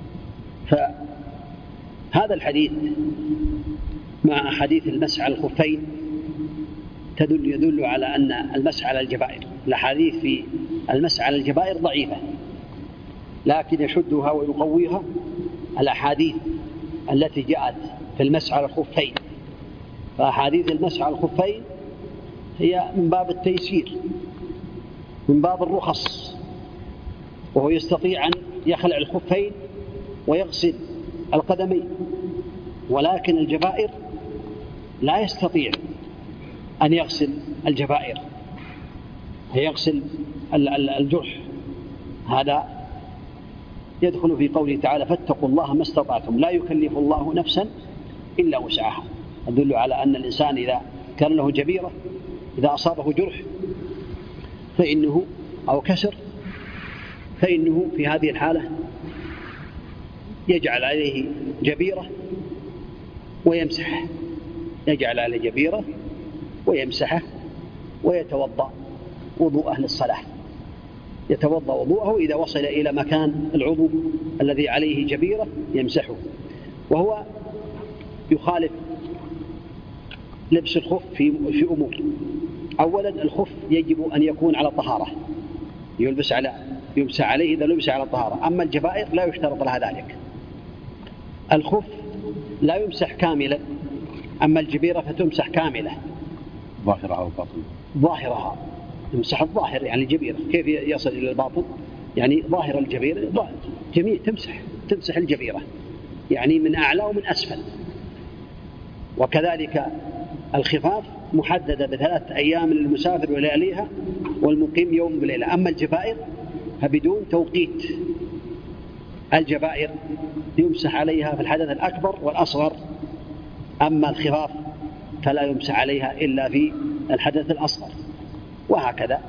فهذا الحديث مع حديث المسح على الخفين تدل يدل على أن المسح على الجبائر، الأحاديث في المسح على الجبائر ضعيفة، لكن يشدها ويقويها الأحاديث التي جاءت في المسح على الخفين. فأحاديث المسح على الخفين هي من باب التيسير، من باب الرخص، وهو يستطيع أن يخلع الخفين ويغسل القدمين، ولكن الجبائر لا يستطيع أن يغسل الجبائر، يغسل الجرح. هذا يدخل في قوله تعالى: فاتقوا الله ما استطعتم لا يكلف الله نفسا إلا وسعها. يدل على أن الإنسان إذا كان له جبيرة، إذا أصابه جرح فإنه أو كسر فإنه في هذه الحالة يجعل عليه جبيرة ويمسحه، يجعل عليه جبيرة ويمسحه ويتوضأ وضوء أهل الصلاة، يتوضأ وضوءه إذا وصل إلى مكان العضو الذي عليه جبيرة يمسحه. وهو يخالف لبس الخف في في أمور. أولا الخف يجب أن يكون على طهارة، يلبس على يمسح عليه إذا لبس على طهارة. أما الجبائر لا يشترط لها ذلك. الخف لا يمسح كاملا، أما الجبيرة فتمسح كاملة، ظاهرها وباطنها. ظاهرها يمسح الظاهر يعني الجبيرة، كيف يصل إلى الباطن؟ يعني ظاهر الجبيرة جميع تمسح تمسح الجبيرة، يعني من أعلى ومن أسفل. وكذلك الخفاف محددة بثلاث أيام للمسافر ولياليها، والمقيم يوم بليلة. أما الجبائر فبدون توقيت، الجبائر يمسح عليها في الحدث الأكبر والأصغر، أما الخفاف فلا يمسح عليها إلا في الحدث الأصغر، وهكذا.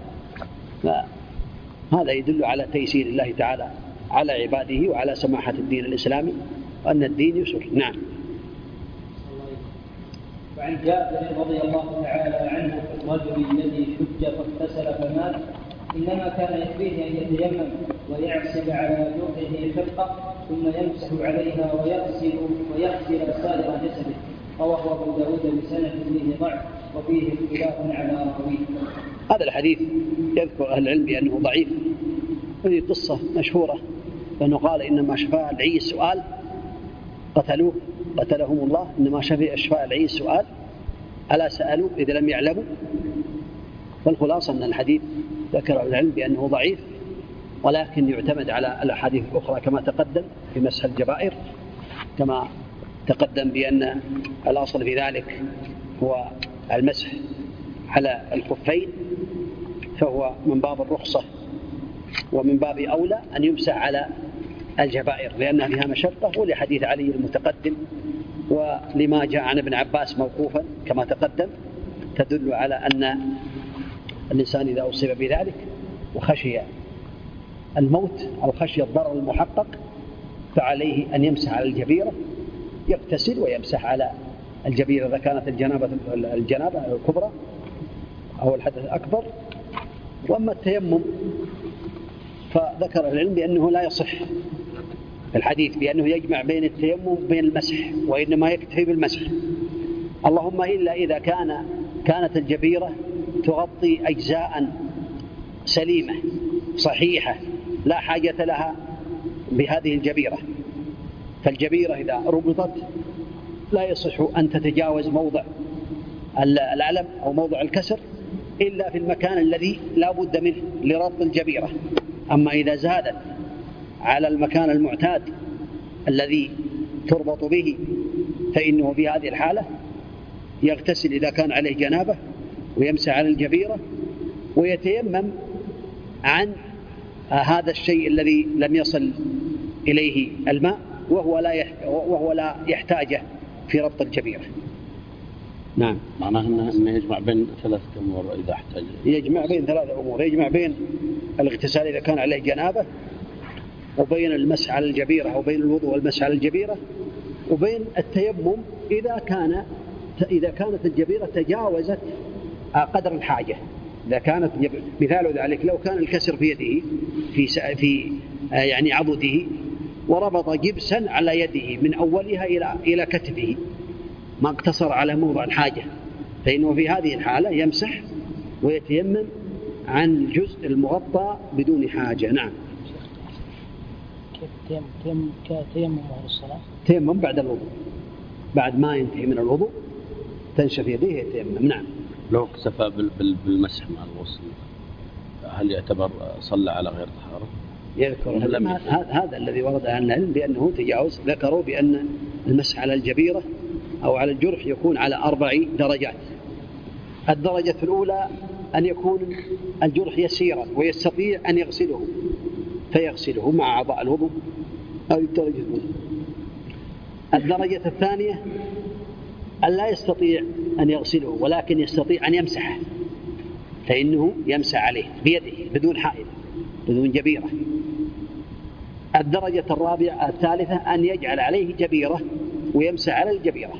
هذا يدل على تيسير الله تعالى على عباده وعلى سماحة الدين الإسلامي، وأن الدين يسر. نعم. وعن جابر رضي الله تعالى عنه في الرجل الذي شج فاغتسل فمات إنما كان يكفيه أن يتيمم ويعصب على جرحه خرقة ثم يمسح عليها ويغسل ويغسل سائر جسده. رواه أبو داود بسند فيه ضعف وفيه اختلاف على راويه. هذا الحديث يذكر أهل العلم بأنه ضعيف. هذه قصة مشهورة، لأنه قال: إنما شفاء العي السؤال، قتلوه قتلهم الله، إنما شفاء العي السؤال ألا سألوا إذا لم يعلموا. فالخلاصة أن الحديث ذكر العلم بأنه ضعيف، ولكن يعتمد على الأحاديث الأخرى كما تقدم في مسح الجبائر، كما تقدم بأن الأصل في ذلك هو المسح على الخفين، فهو من باب الرخصة، ومن باب أولى أن يمسح على الجبائر لأنها فيها مشقة، ولحديث علي المتقدم ولما جاء عن ابن عباس موقوفا كما تقدم، تدل على أن الإنسان إذا أصيب بذلك وخشي الموت أو خشي الضرر المحقق فعليه أن يمسح على الجبيرة، يغتسل ويمسح على الجبيرة إذا كانت الجنابة الجنابة الكبرى أو الحدث الأكبر. وأما التيمم فذكر العلم بأنه لا يصح الحديث بأنه يجمع بين التيمم وبين المسح، وإنما يكتفي بالمسح، اللهم إلا إذا كان كانت الجبيرة تغطي أجزاء سليمة صحيحة لا حاجة لها بهذه الجبيرة. فالجبيرة إذا ربطت لا يصح أن تتجاوز موضع العلم أو موضع الكسر إلا في المكان الذي لا بد منه لربط الجبيرة. أما إذا زادت على المكان المعتاد الذي تربط به فإنه في هذه الحالة يغتسل إذا كان عليه جنابة ويمسح على الجبيرة ويتيمم عن هذا الشيء الذي لم يصل إليه الماء وهو لا وهو لا يحتاجه في ربط الجبيرة. نعم. معناه أنه يجمع بين ثلاثة أمور إذا احتاج. يجمع بين ثلاثة أمور، يجمع بين الاغتسال إذا كان عليه جنابة، وبين المسح على الجبيرة أو بين الوضوء والمسح على الجبيرة، وبين التيمم إذا كان إذا كانت الجبيرة تجاوزت قدر الحاجة. إذا كانت مثال ذلك لو كان الكسر في يده في في يعني عضده وربط جبسا على يده من أولها إلى إلى كتفه ما اقتصر على موضع الحاجة، فإنه في هذه الحالة يمسح ويتيمم عن الجزء المغطى بدون حاجة. نعم. كيف تيمم كتيمم بعد الصلاة؟ تيمم بعد الوضوء، بعد ما ينتهي من الوضوء تنشف يديه يتيمم. نعم. لو اكتفى بالمسح مع الغسل هل يعتبر صلى على غير طهارة؟ يذكر هذا الذي ورد عن العلم بأنه تجاوز. ذكروا بأن المسح على الجبيرة أو على الجرح يكون على أربع درجات. الدرجة الأولى أن يكون الجرح يسيرا ويستطيع أن يغسله فيغسله مع أعضاء الوضوء، هذه الدرجة الأولى. الدرجة الثانية أن لا يستطيع أن يغسله ولكن يستطيع أن يمسحه فإنه يمسح عليه بيده بدون حائل بدون جبيرة. الدرجة الرابعة الثالثة أن يجعل عليه جبيرة ويمسح على الجبيرة.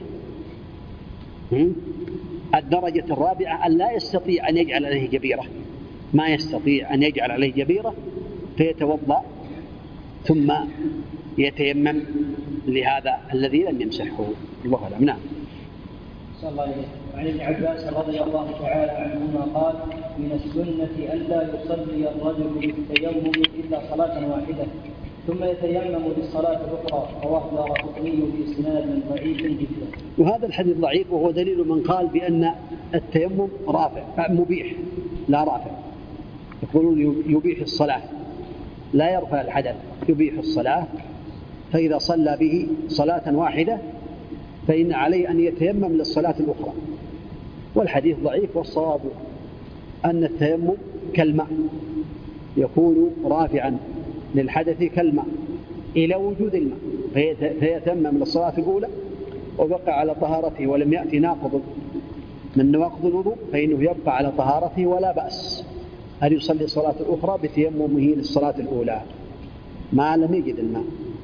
الدرجة الرابعة أن لا يستطيع أن يجعل عليه جبيرة، ما يستطيع أن يجعل عليه جبيرة فيتوضأ ثم يتيمم لهذا الذي لم يمسحه. الله أعلم. نعم. صلى الله عليه وسلم. وعن ابن عباس رضي الله تعالى عنهما قال: من السنة أن لا يصلي الرجل بالتيمم إلا صلاة واحدة ثم يتيمم للصلاة الأخرى. رواه الدارقطني بإسناد ضعيف جدا. وهذا الحديث ضعيف، وهو دليل من قال بأن التيمم رافع مبيح لا رافع. يقولون يبيح الصلاة لا يرفع الحدث، يبيح الصلاة، فإذا صلى به صلاة واحدة فإن عليه أن يتيمم للصلاة الأخرى. والحديث ضعيف، والصواب أن التيمم كالماء يكون رافعا للحدث كالماء إلى وجود الماء، فيتيمم للصلاة الأولى وبقى على طهارته ولم يأتي ناقض من نواقض الوضوء فإنه يبقى على طهارته ولا بأس أن يصلي الصلاة الأخرى بتيممه للصلاة الأولى ما لم يجد الماء.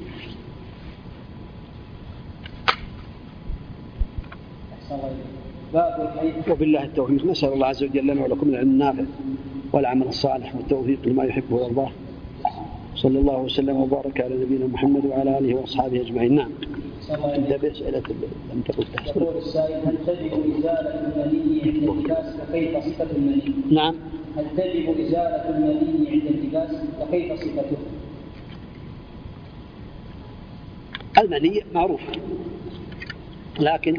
وبالله التوفيق. نسأل الله عز وجل لنا ولكم العلم النافع والعمل الصالح والتوفيق لما يحبه ويرضاه. صلى الله وسلم وبارك على نبينا محمد وعلى آله وأصحابه أجمعين. نعم. نبدأ بأسئلة لم تقل تحت. يقول السائل: هل تجب إزالة المني عند اللباس وكيف صفة المني؟ نعم. هل تجب إزالة المني عند اللباس وكيف صفته؟ المني معروف، لكن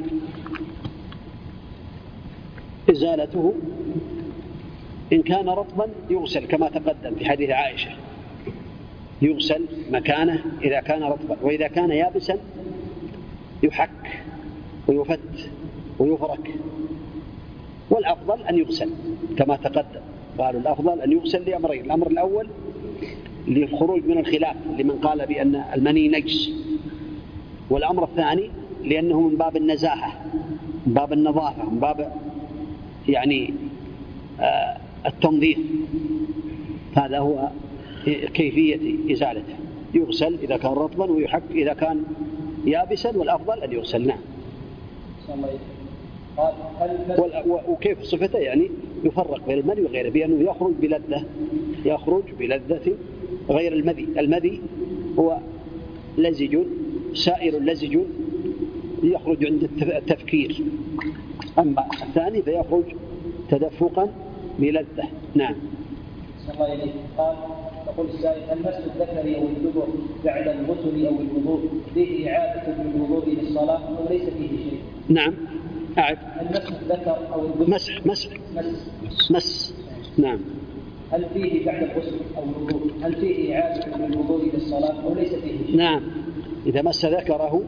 إزالته إن كان رطبا يغسل كما تقدم في حديث عائشة، يغسل مكانه إذا كان رطبا، وإذا كان يابسا يحك ويفت ويفرك. والأفضل أن يغسل كما تقدم. قالوا الأفضل أن يغسل لأمرين: الأمر الأول للخروج من الخلاف لمن قال بأن المني نجس، والأمر الثاني لأنه من باب النزاهة، من باب النظافة، من باب يعني آه التنظيف. هذا هو كيفية إزالته: يغسل إذا كان رطبا ويحك إذا كان يابسا، والأفضل أن يغسل. نعم. وكيف صفته؟ يعني يفرق بين المذي وغيره بأنه يخرج بلذة، يخرج بلذة غير المذي. المذي هو لزج سائل لزج يخرج عند التفكير، أما الثاني فيخرج تدفقا بلذة. نعم. الله إليك. قال يقول السائل: هل مس الذكر أو الدبر بعد الغسل أو الوضوء فيه إعادة للوضوء للصلاة أو ليس فيه شيء؟ نعم. أعد. هل مس الذكر أو الدبر مسح مسح مس مس نعم. هل فيه بعد الغسل أو الوضوء هل فيه إعادة للوضوء للصلاة أو ليس فيه شيء؟ نعم. إذا مس ذكره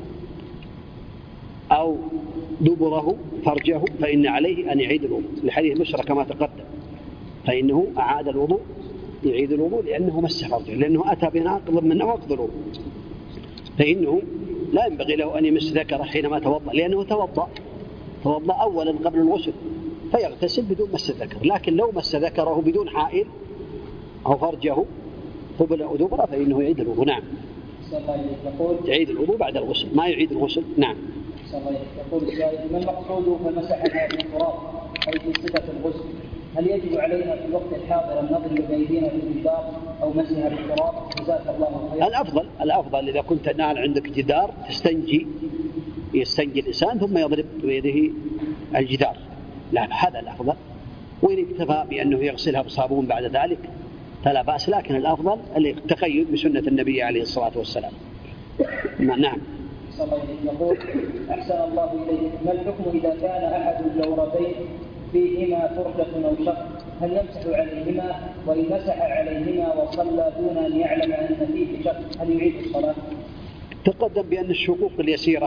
أو دبره فرجه فإن عليه أن يعيد الوضوء، لحديث بشرى كما تقدم، فإنه أعاد الوضوء يعيد الوضوء لأنه مس فرجه، لأنه أتى بناقض من نواقض الوضوء، فإنه لا ينبغي له أن يمس ذكره حينما توضأ، لأنه توضأ توضأ أولا قبل الغسل فيغتسل بدون مس الذكر. لكن لو مس ذكره بدون حائل أو فرجه قبل أو دبره فإنه يعيد الوضوء. نعم. يعيد الوضوء بعد الغسل، ما يعيد الغسل. نعم. يقول السائل: ما المقصود فمسحنا بالتراب أي في صفة الغسل؟ هل يجب علينا في الوقت الحاضر أن نضرب بأيدينا في الجدار أو مسحها بالتراب؟ جزاك الله خيرا. الأفضل الأفضل إذا كنت الآن عندك جدار تستنجي يستنجي الإنسان ثم يضرب بيده الجدار، لا هذا الأفضل، وإن اكتفى بأنه يغسلها بصابون بعد ذلك فلا بأس، لكن الأفضل التقيد بسنة النبي عليه الصلاة والسلام. نعم. يقول: أحسن الله إليك، ما الحكم إذا كان أحد الجوربين فيهما فرجة أو شق؟ هل يمسح عليهما؟ وإن مسح عليهما وصلى دون أن يعلم أن فيه شق هل يعيد الصلاة؟ تقدم بأن الشقوق اليسيرة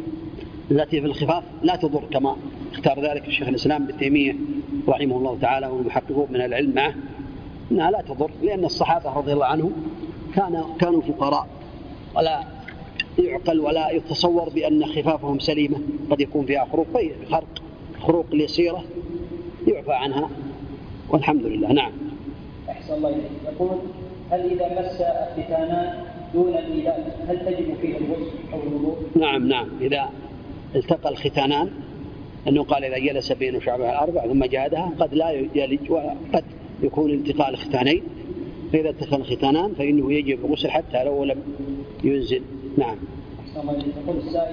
التي في الخفاف لا تضر، كما اختار ذلك الشيخ الإسلام ابن تيمية رحمه الله تعالى والمحققون من العلم معه، أنها لا تضر، لأن الصحابة رضي الله عنهم كانوا كانوا فقراء ولا يعقل ولا يتصور بأن خفافهم سليمة، قد يكون فيها خروق خرق خروق اليسيرة يعفى عنها والحمد لله. نعم. أحسن الله إليك. يقول: هل إذا مس الختانان دون الميلاد هل تجب فيه الغسل أو الوضوء؟ نعم نعم. إذا التقى الختانان، أنه قال إذا جلس بين شعبها الأربع ثم جهدها قد لا يلج وقد يكون التقاء الختانين، فإذا التقى الختانان فإنه يجب الغسل حتى لو لم ينزل. نعم. يقول السائل: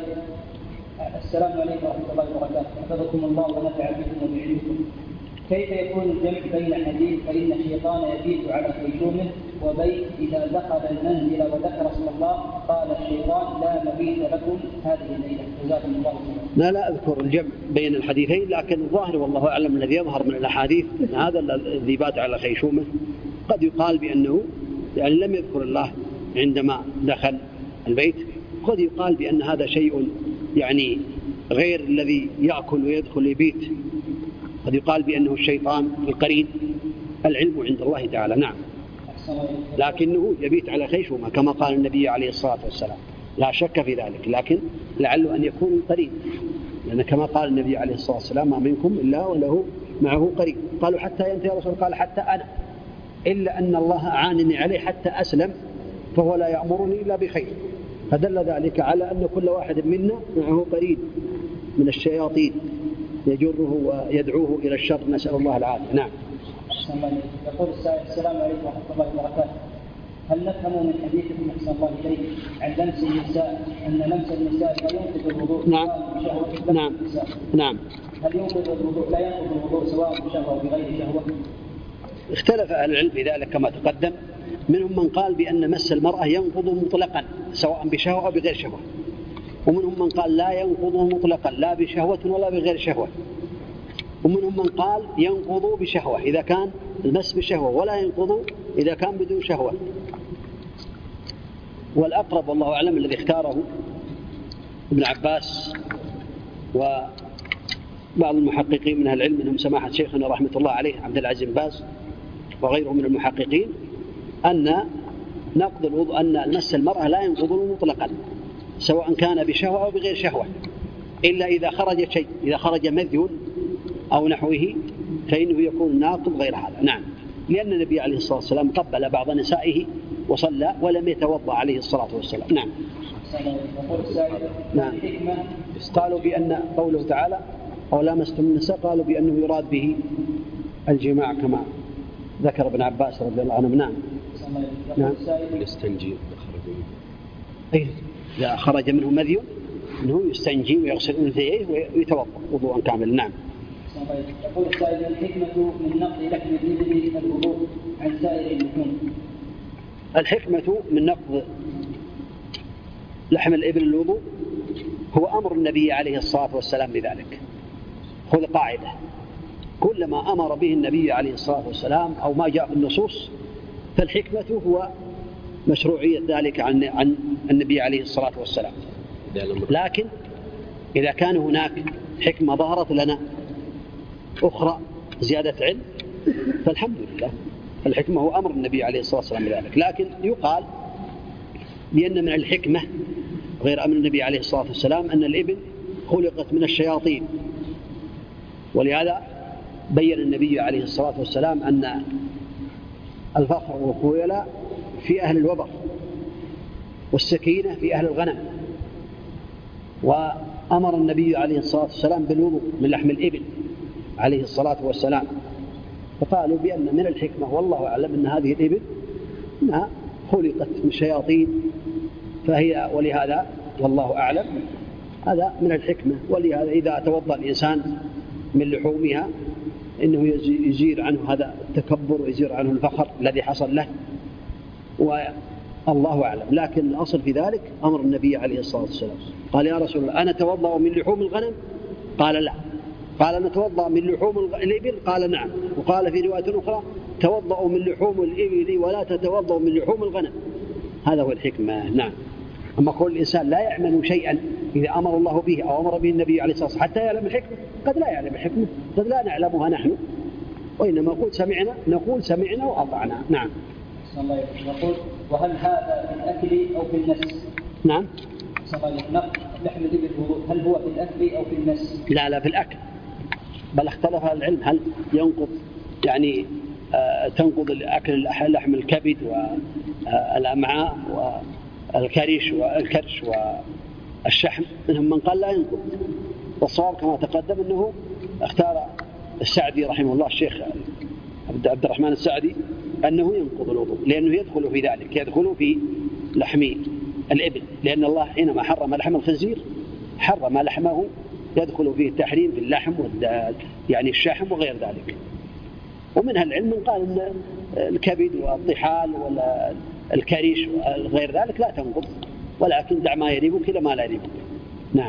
السلام عليكم ورحمة الله وبركاته، حفظكم الله ونفع بكم وبعلمكم، كيف يكون الجمع بين حديث فإن الشيطان يبيت على خيشومه وبين إذا دخل المنزل وذكر اسم الله قال الشيطان لا مبيت لكم هذه الليلة؟ جزاكم الله خيرا. لا لا أذكر الجمع بين الحديثين، لكن الظاهر والله أعلم الذي يظهر من الأحاديث أن هذا الذي بات على خيشومه قد يقال بأنه يعني لم يذكر الله عندما دخل البيت، قد يقال بأن هذا شيء يعني غير الذي يأكل ويدخل يبيت، قد يقال بأنه الشيطان القرين، العلم عند الله تعالى. نعم. لكنه يبيت على خيشومه كما قال النبي عليه الصلاة والسلام، لا شك في ذلك، لكن لعله أن يكون قرين، لأن كما قال النبي عليه الصلاة والسلام ما منكم إلا وله معه قرين. قالوا حتى أنت يا رسول؟ قال حتى أنا، إلا أن الله أعانني عليه حتى أسلم فهو لا يأمرني إلا بخير، فدل ذلك على أن كل واحد منا معه قرين من الشياطين يجره ويدعوه إلى الشر، نسأل الله العافية. نعم. يقول السائل: السلام عليكم ورحمة الله وبركاته، هل نفهم من حديثكم أحسن الله إليك عن لمس النساء أن لمس النساء لا ينقض الوضوء؟ نعم. نعم. نعم. هل ينقض الوضوء لا ينقض الوضوء سواء بشهوة أو بغير شهوة؟ اختلف أهل العلم في ذلك كما تقدم، منهم من قال بأن مس المرأة ينقض مطلقا سواء بشهوة أو بغير شهوة، ومنهم من قال لا ينقض مطلقا لا بشهوة ولا بغير شهوة، ومنهم من قال ينقض بشهوة إذا كان المس بشهوة ولا ينقض إذا كان بدون شهوة. والأقرب والله أعلم الذي اختاره ابن عباس وبعض المحققين من أهل العلم منهم سماحة شيخنا رحمة الله عليه عبد العزيز بن باز وغيره من المحققين، أن نقض الوضوء أن المس المرأة لا ينقض مطلقا سواء كان بشهوة أو بغير شهوة، إلا إذا خرج شيء، إذا خرج مذي أو نحوه فإنه يكون ناقض غير هذا. نعم. لأن النبي عليه الصلاة والسلام قبل بعض نسائه وصلى ولم يتوضأ عليه الصلاة والسلام. نعم. نعم. قالوا بأن قوله تعالى أو لامستم النساء قالوا بأنه يراد به الجماع كما ذكر ابن عباس رضي الله عنه. نعم. يستنجي إيه؟ إذا خرج منه مذي أنه يستنجي ويغسل أنثيه ويتوضأ وضوءا كاملا. نعم. يقول السائل: الحكمة من نقض لحم الإبل الوضوء عن سائر اللحوم؟ الحكمة من نقض لحم الإبل الوضوء هو أمر النبي عليه الصلاة والسلام بذلك. خذ قاعدة: كلما أمر به النبي عليه الصلاة والسلام أو ما جاء في النصوص فالحكمة هو مشروعية ذلك عن عن النبي عليه الصلاة والسلام. لكن إذا كان هناك حكمة ظهرت لنا أخرى زيادة علم فالحمد لله، الحكمة هو أمر النبي عليه الصلاة والسلام بذلك. لكن يقال بأن من الحكمة غير أمر النبي عليه الصلاة والسلام أن الإبل خلقت من الشياطين، ولهذا بين النبي عليه الصلاة والسلام أن الفخر والخيلاء في أهل الوبر والسكينة في أهل الغنم. وأمر النبي عليه الصلاة والسلام بالوضوء من لحم الإبل عليه الصلاة والسلام، فقالوا بأن من الحكمة والله أعلم أن هذه الإبل أنها خلقت من الشياطين، فهي ولهذا والله أعلم هذا من الحكمة. ولهذا إذا توضأ الإنسان من لحومها إنه يزيل عنه هذا التكبر ويزيل عنه الفخر الذي حصل له، والله أعلم. لكن الأصل في ذلك أمر النبي عليه الصلاة والسلام. قال: يا رسول الله أنا أتوضأ من لحوم الغنم؟ قال: لا. قال: أنا أتوضأ من لحوم الإبل؟ قال: نعم. وقال في رواية أخرى: توضأوا من لحوم الإبل ولا تتوضأوا من لحوم الغنم. هذا هو الحكمة. نعم. أما كل الإنسان لا يعمل شيئا إذا أمر الله به أو أمر به النبي عليه الصلاة والسلام حتى يعلم الحكمة، قد لا يعلم الحكمة، قد لا نعلمها نحن، وإنما نقول سمعنا نقول سمعنا وأطعنا. نعم. يقول: وهل هذا في الأكل أو في النس؟ نعم. لحم الإبل هل هو في الأكل أو في النس؟ لا لا، في الأكل، بل اختلف العلم هل ينقض يعني آه تنقض الأكل لحم الكبد والأمعاء والكرش والكرش والشحم. منهم من قال لا ينقض، والصواب كما تقدم أنه اختار السعدي رحمه الله الشيخ عبد الرحمن السعدي أنه ينقض الوضوء، لأنه يدخل في ذلك، يدخل في لحم الإبل، لأن الله حينما حرم لحم الخنزير حرم لحمه، يدخل فيه التحريم في اللحم يعني الشحم وغير ذلك. ومنها العلم من قال أن الكبد والطحال والكريش وغير ذلك لا تنقض، ولكن دع ما يريبك إلى ما لا يريبك. نعم.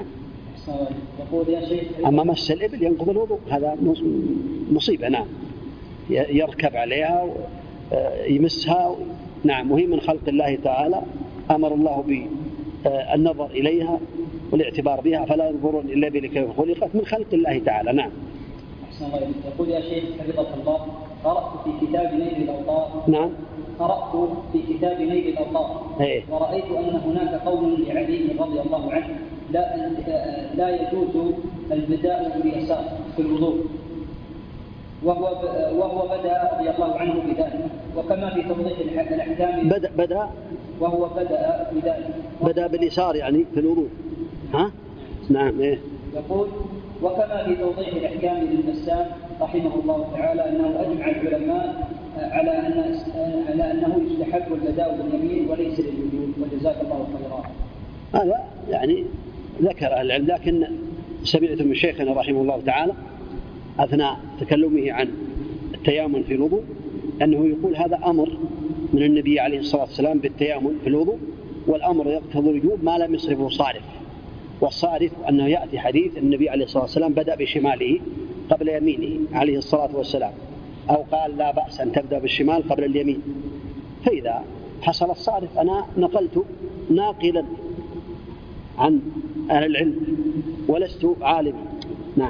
أما مس الإبل ينقض الوضوء، هذا مصيبة. نعم. يركب عليها يمسها. نعم. وهي من خلق الله تعالى، أمر الله بالنظر إليها والاعتبار بها، فلا ينظرون إلا بك كيف خلقت، من خلق الله تعالى. نعم. يقول: يا شيخ حفظك الله، قرأت في كتاب نيل الأوطار. نعم. قرأت في كتاب نيل الأوطار إيه؟ ورأيت أن هناك قول لعلي رضي الله عنه لا لا يجوز البداء باليسار في الوضوء، وهو وهو بدأ رضي الله عنه بذلك، وكما في توضيح الأحكام بدأ بدأ وهو بدأ بذلك بدأ باليسار يعني في الوضوء. ها؟ نعم. إيه؟ يقول: وكما في توضيح الأحكام للبسام رحمه الله تعالى أنه أجمع العلماء على أن على أنه يستحب البداء باليمين وليس للوجوب، وجزاك الله خيرا. هذا يعني ذكر أهل العلم، لكن سمعت من شيخنا رحمه الله تعالى أثناء تكلمه عن التيامن في الوضوء أنه يقول هذا أمر من النبي عليه الصلاة والسلام بالتيامن في الوضوء، والأمر يقتضي الوجوب ما لم يصرفه صارف، والصارف أنه يأتي حديث النبي عليه الصلاة والسلام بدأ بشماله قبل يمينه عليه الصلاة والسلام، أو قال لا بأس أن تبدأ بالشمال قبل اليمين. فإذا حصل الصارف أنا نقلت ناقلا عن أهل العلم ولست عالما. نعم.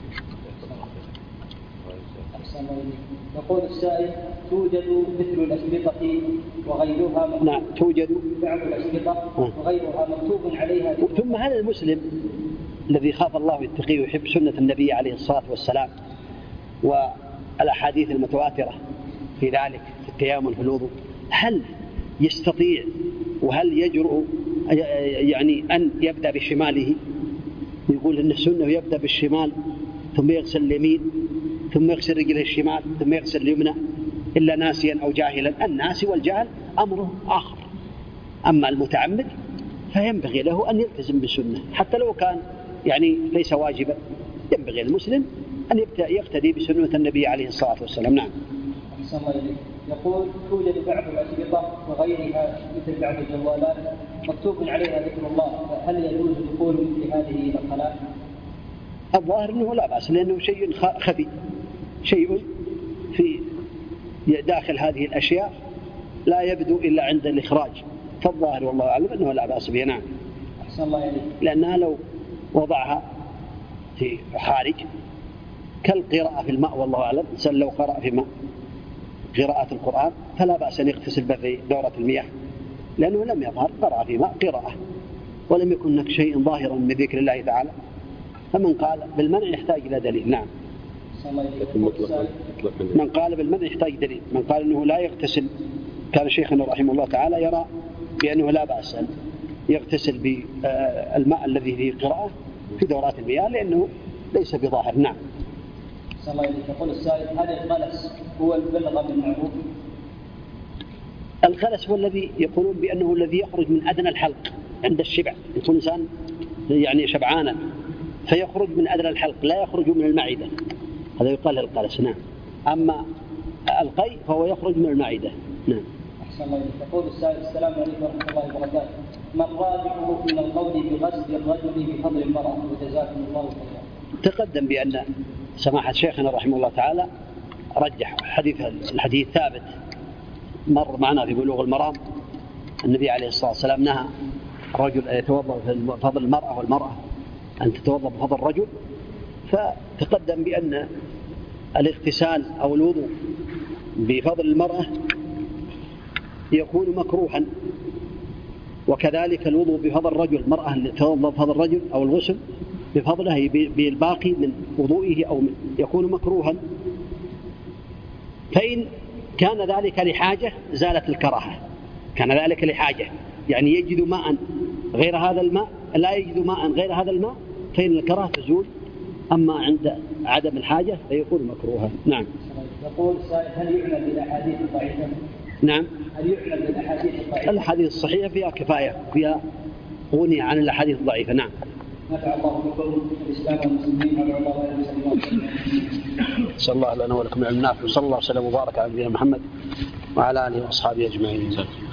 يقول السائل: توجد مثل الأسبطة وغيرها. نعم. توجد بعض الأسبطة وغيرها مكتوب عليها. ثم هذا المسلم الذي خاف الله يتقيه ويحب سنة النبي عليه الصلاة والسلام والأحاديث المتواترة في ذلك في التيامن في الوضوء، هل يستطيع وهل يجرؤ يعني أن يبدأ بشماله؟ يقول إن السنة يبدأ بالشمال ثم يغسل اليمين ثم يغسل رجله الشمال ثم يغسل اليمنى، إلا ناسيا أو جاهلا. الناسي والجاهل أمره آخر، أما المتعمد فينبغي له أن يلتزم بالسنة حتى لو كان يعني ليس واجبا. ينبغي المسلم أن يقتدي بسنة النبي عليه الصلاة والسلام. نعم. يقول توجد بعض الأشرطة وغيرها مثل بعض الجوالات مكتوب عليها ذكر الله، فهل يجوز دخول مثل هذه إلى الخلاء؟ الظاهر أنه لا بأس، لأنه شيء خفي، شيء في داخل هذه الأشياء لا يبدو إلا عند الإخراج، فالظاهر والله أعلم أنه لا بأس به. نعم. أحسن الله إليك. لأنها لو وضعها في خارج كالقراءة في الماء والله أعلم، لو قرأ في ماء قراءة القرآن فلا بأس أن يغتسل في دورة المياه، لأنه لم يظهر قرأ في ماء قراءة ولم يكن هناك شيء ظاهرا من ذكر الله تعالى، فمن قال بالمنع يحتاج إلى دليل. نعم. من قال بالمنع يحتاج دليل. من قال أنه لا يغتسل، كان شيخنا رحمه الله تعالى يرى بأنه لا بأس أن يغتسل بالماء الذي فيه قراءة في دورات المياه لأنه ليس بظاهر. نعم. يقول السائل هل الغلس هو البلغم المعروف؟ الغلس هو الذي يقولون بأنه الذي يخرج من أدنى الحلق عند الشبع، يكون إنسان يعني شبعانا فيخرج من أدنى الحلق لا يخرج من المعدة، هذا يقال الغلس. نعم. أما القي فهو يخرج من المعدة. نعم. أحسن الله. يقول السائل السلام عليكم ورحمة الله وبركاته، ما الراجح من القول بغسل الرجل بفضل المرأة وجزاكم الله خيرا؟ تقدم بأن سماحة شيخنا رحمه الله تعالى رجح حديث الحديث ثابت مر معنا في بلوغ المرام، النبي عليه الصلاة والسلام نهى الرجل أن يتوضأ بفضل المرأة والمرأة أن تتوضأ بفضل الرجل، فتقدم بأن الاغتسال أو الوضوء بفضل المرأة يكون مكروها، وكذلك الوضوء بفضل الرجل، المرأة اللي تتوضأ بفضل الرجل أو الغسل بفضله بالباقي من وضوئه أو من يكون مكروها. فإن كان ذلك لحاجة زالت الكراهة، كان ذلك لحاجة يعني يجد ماء غير هذا الماء، لا يجد ماء غير هذا الماء، فإن الكراهة تزول. أما عند عدم الحاجة فيكون مكروها. نعم. يقول السائل هل يعمل بالأحاديث الضعيفة؟ نعم. هل يعمل بالأحاديث الضعيفة؟ الأحاديث الصحيحة فيها كفاية، فيها غني عن الأحاديث الضعيفة. نعم. نفع الله بكم الإسلام والمسلمين وعلى الله وسلم. صلى الله لنا ولكم العلم النافع، وصلى الله وسلم وبارك على نبينا محمد وعلى آله وأصحابه أجمعين.